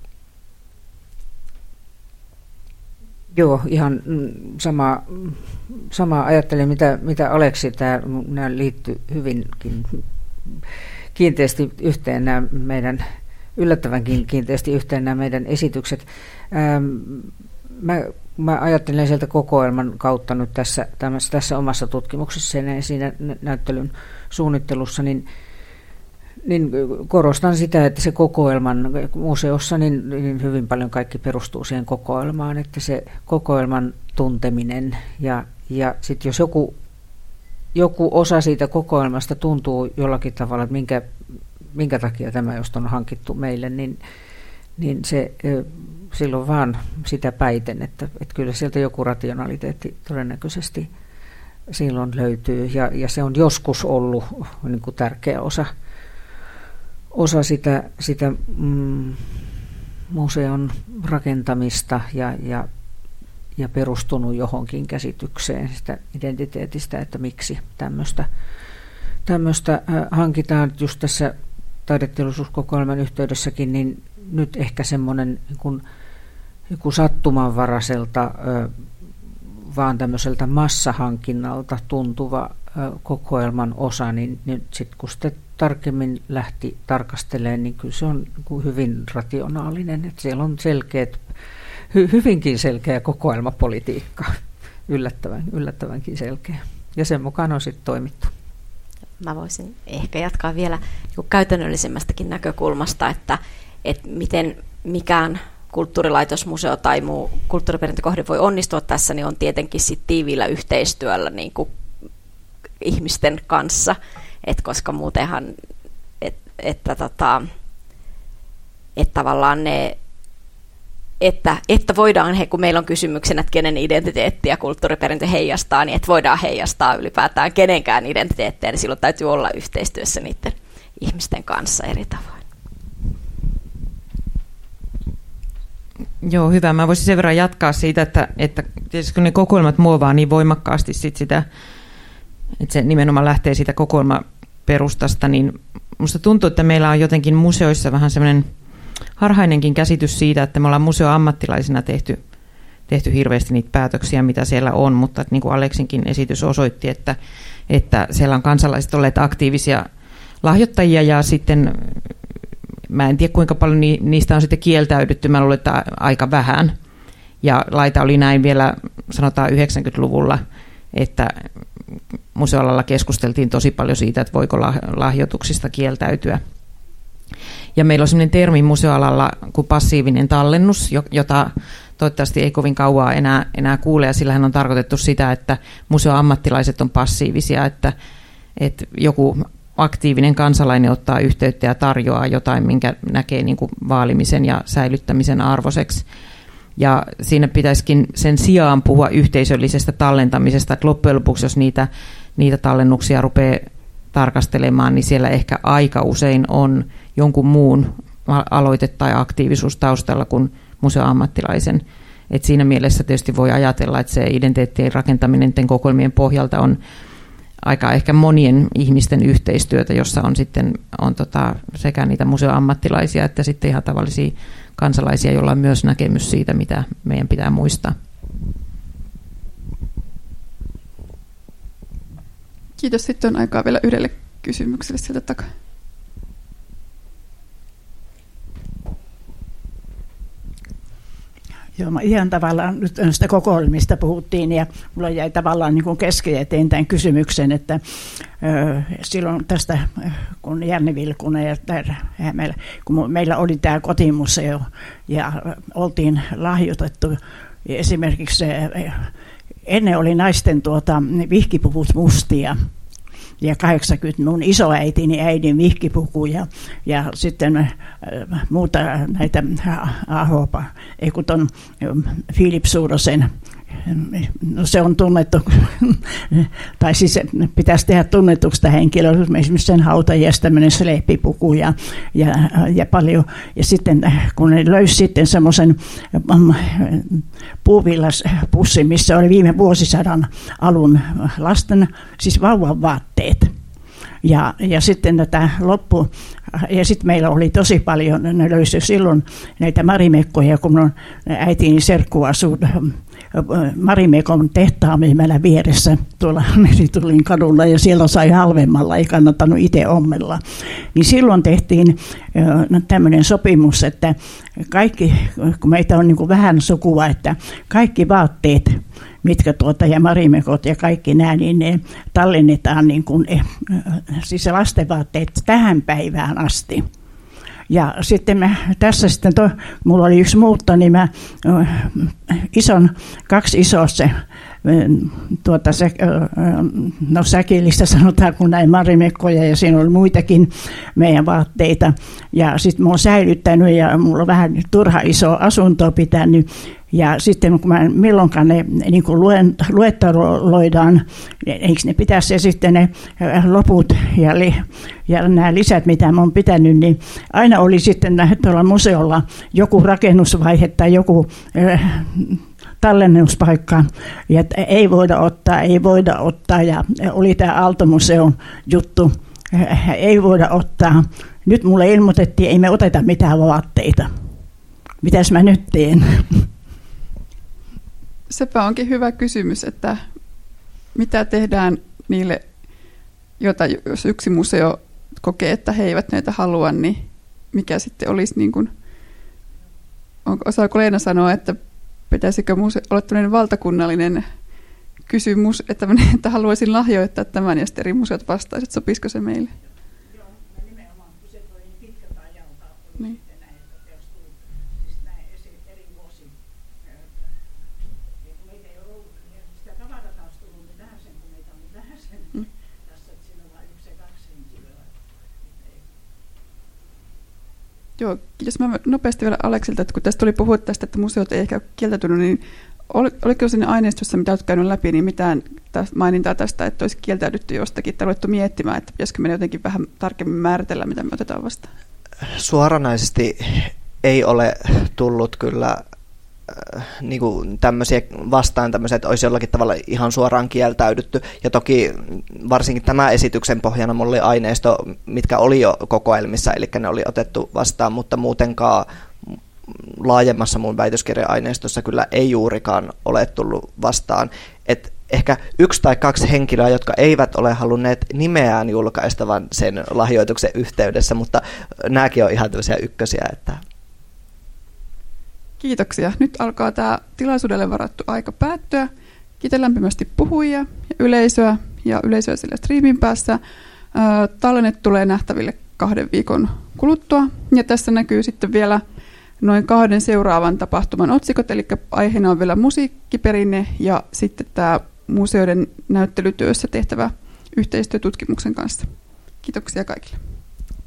Joo, ihan sama, sama ajattelen, mitä, mitä Aleksi, tämä, nämä liittyy hyvinkin kiinteästi yhteen nämä meidän, yllättävänkin kiinteästi yhteen nämä meidän esitykset. Ähm, mä, mä ajattelen sieltä kokoelman kautta nyt tässä, tässä omassa tutkimuksessa ja siinä näyttelyn suunnittelussa, niin Niin korostan sitä, että se kokoelman museossa niin, niin hyvin paljon kaikki perustuu siihen kokoelmaan, että se kokoelman tunteminen ja, ja sitten jos joku, joku osa siitä kokoelmasta tuntuu jollakin tavalla, että minkä, minkä takia tämä just on hankittu meille, niin, niin se silloin vaan sitä päiten, että, että kyllä sieltä joku rationaliteetti todennäköisesti silloin löytyy ja, ja se on joskus ollut niin kuin tärkeä osa osa sitä, sitä mm, museon rakentamista ja, ja, ja perustunut johonkin käsitykseen sitä identiteetistä, että miksi tämmöistä, tämmöistä äh, hankitaan just tässä taideteollisuuskokoelman yhteydessäkin, niin nyt ehkä semmoinen niin kuin, joku sattumanvaraiselta äh, vaan tämmöiseltä massahankinnalta tuntuva äh, kokoelman osa, niin, niin sitten kun sitä tarkemmin lähti tarkastelemaan, niin kyllä se on hyvin rationaalinen, että siellä on selkeät, hy, hyvinkin selkeä kokoelmapolitiikka, yllättävän, yllättävänkin selkeä, ja sen mukaan on sitten toimittu. Mä voisin ehkä jatkaa vielä käytännöllisemmästäkin näkökulmasta, että, että miten mikään kulttuurilaitos, museo tai muu kulttuuriperintökohde voi onnistua tässä, niin on tietenkin sit tiiviillä yhteistyöllä niin kuin ihmisten kanssa, et koska muutenhan, et, että, tota, että tavallaan ne, että, että voidaan, he, kun meillä on kysymyksenä, että kenen identiteetti ja kulttuuriperintö heijastaa, niin että voidaan heijastaa ylipäätään kenenkään identiteettiä, niin silloin täytyy olla yhteistyössä niiden ihmisten kanssa eri tavoin. Joo, hyvä. Mä voisin sen verran jatkaa siitä, että, että tietysti kun ne kokoelmat muovaa niin voimakkaasti sit sitä, että se nimenomaan lähtee siitä kokoelmaperustasta, niin musta tuntuu, että meillä on jotenkin museoissa vähän semmoinen harhainenkin käsitys siitä, että me ollaan museoammattilaisina tehty, tehty hirveästi niitä päätöksiä, mitä siellä on, mutta niin kuin Aleksinkin esitys osoitti, että, että siellä on kansalaiset olleet aktiivisia lahjoittajia ja sitten mä en tiedä kuinka paljon niistä on sitten kieltäydytty, mä luulen, että aika vähän. Ja laita oli näin vielä sanotaan yhdeksänkymmentäluvulla, että museoalalla keskusteltiin tosi paljon siitä, että voiko lahjoituksista kieltäytyä. Ja meillä on sellainen termi museoalalla kuin passiivinen tallennus, jota toivottavasti ei kovin kauaa enää, enää kuule, ja sillähän on tarkoitettu sitä, että museoammattilaiset on passiivisia, että, että joku aktiivinen kansalainen ottaa yhteyttä ja tarjoaa jotain, minkä näkee niin kuin vaalimisen ja säilyttämisen arvoiseksi. Ja siinä pitäisikin sen sijaan puhua yhteisöllisestä tallentamisesta, että loppujen lopuksi, jos niitä, niitä tallennuksia rupeaa tarkastelemaan, niin siellä ehkä aika usein on jonkun muun aloite tai aktiivisuus taustalla kuin museoammattilaisen. Et siinä mielessä tietysti voi ajatella, että se identiteettien rakentaminen tämän kokoelmien pohjalta on aika ehkä monien ihmisten yhteistyötä, jossa on sitten on tota sekä niitä museoammattilaisia että sitten ihan tavallisia kansalaisia, joilla on myös näkemys siitä, mitä meidän pitää muistaa. Kiitos. Sitten on aikaa vielä yhdelle kysymykselle sieltä takaa. Joo, mä ihan tavallaan nyt sitä kokoelmista puhuttiin ja mulla jäi tavallaan niin kuin kesken eteen tämän kysymyksen, että ö, silloin tästä, kun Janne Vilkunen ja tämä, meillä, kun meillä oli tämä kotimuseo ja oltiin lahjoitettu esimerkiksi se, ennen oli naisten tuota, vihkipuvut mustia. Ja kahdeksankymmentä mun isoäitini äidin vihkipuku ja, ja sitten äh, muuta näitä Ahopa, ei kun ton Philip Suurosen no se on tunnettu, tai siis pitäisi tehdä tunnetuksi henkilö, esimerkiksi sen hautajasta tämmöinen sleipipuku ja, ja, ja paljon. Ja sitten kun ne löysi sitten semmoisen puuvillaspussin, missä oli viime vuosisadan alun lasten, siis vauvan vaatteet. Ja, ja sitten tätä loppu, ja sitten meillä oli tosi paljon, ne löysi silloin näitä marimekkoja, kun minun äitini serkku asui Marimekon tehtaamimellä vieressä tuolla Meritulin kadulla, ja siellä sai halvemmalla, ei kannattanut itse ommella. Niin silloin tehtiin tämmöinen sopimus, että kaikki, kun meitä on niin kuin vähän sukua, että kaikki vaatteet, mitkä tuota, ja marimekot ja kaikki nämä, niin ne tallennetaan niin kuin, siis lastenvaatteet tähän päivään asti. Ja sitten mä, tässä sitten, to, mulla oli yksi muutto, niin mä ison, kaksi isoa tuota, se, no säkillistä sanotaan, kun näin marimekkoja, ja siinä oli muitakin meidän vaatteita. Ja sitten mä oon säilyttänyt, ja mulla on vähän turha iso asunto pitänyt. Ja sitten kun mä milloinkaan ne niin kuin luen, luetteloidaan, eikö ne pitäisi sitten ne loput ja, li, ja nämä lisät, mitä mä oon pitänyt, niin aina oli sitten tuolla museolla joku rakennusvaihe tai joku äh, tallennuspaikka, ja ei voida ottaa, ei voida ottaa, ja oli tämä Aalto-museon juttu, äh, ei voida ottaa. Nyt mulle ilmoitettiin, ei me oteta mitään vaatteita. Mitäs mä nyt teen? Sepä onkin hyvä kysymys, että mitä tehdään niille, jota jos yksi museo kokee, että he eivät näitä halua, niin mikä sitten olisi, niin kuin, onko, osaako Leena sanoa, että pitäisikö museo olla tämmöinen valtakunnallinen kysymys, että, että haluaisin lahjoittaa tämän ja sitten eri museot vastaisivat, että sopisiko se meille? Joo, nimenomaan, kun se toi pitkältä ajalta niin. Joo, jos mä nopeasti vielä Aleksilta, että kun tästä tuli puhua tästä, että museot ei ehkä kieltäytynyt, niin oliko siinä aineistossa, mitä olet käynyt läpi, niin mitään mainintaa tästä, että olisi kieltäydytty jostakin, että olettu miettimään, että pitäisikö meidän jotenkin vähän tarkemmin määritellä, mitä me otetaan vastaan? Suoranaisesti ei ole tullut kyllä niin kuin tämmöisiä vastaan tämmöisiä, että olisi jollakin tavalla ihan suoraan kieltäydytty. Ja toki varsinkin tämän esityksen pohjana mulla oli aineisto, mitkä oli jo kokoelmissa, eli ne oli otettu vastaan, mutta muutenkaan laajemmassa mun väitöskirja-aineistossa kyllä ei juurikaan ole tullut vastaan. Et ehkä yksi tai kaksi henkilöä, jotka eivät ole halunneet nimeään julkaistavan sen lahjoituksen yhteydessä, mutta nämäkin on ihan tämmöisiä ykkösiä, että kiitoksia. Nyt alkaa tämä tilaisuudelle varattu aika päättyä. Kiitän lämpimästi puhujia ja yleisöä ja yleisöä sillä striimin päässä. Tallenne tulee nähtäville kahden viikon kuluttua. Ja tässä näkyy sitten vielä noin kahden seuraavan tapahtuman otsikot, eli aiheena on vielä musiikkiperinne ja sitten tämä museoiden näyttelytyössä tehtävä yhteistyö tutkimuksen kanssa. Kiitoksia kaikille.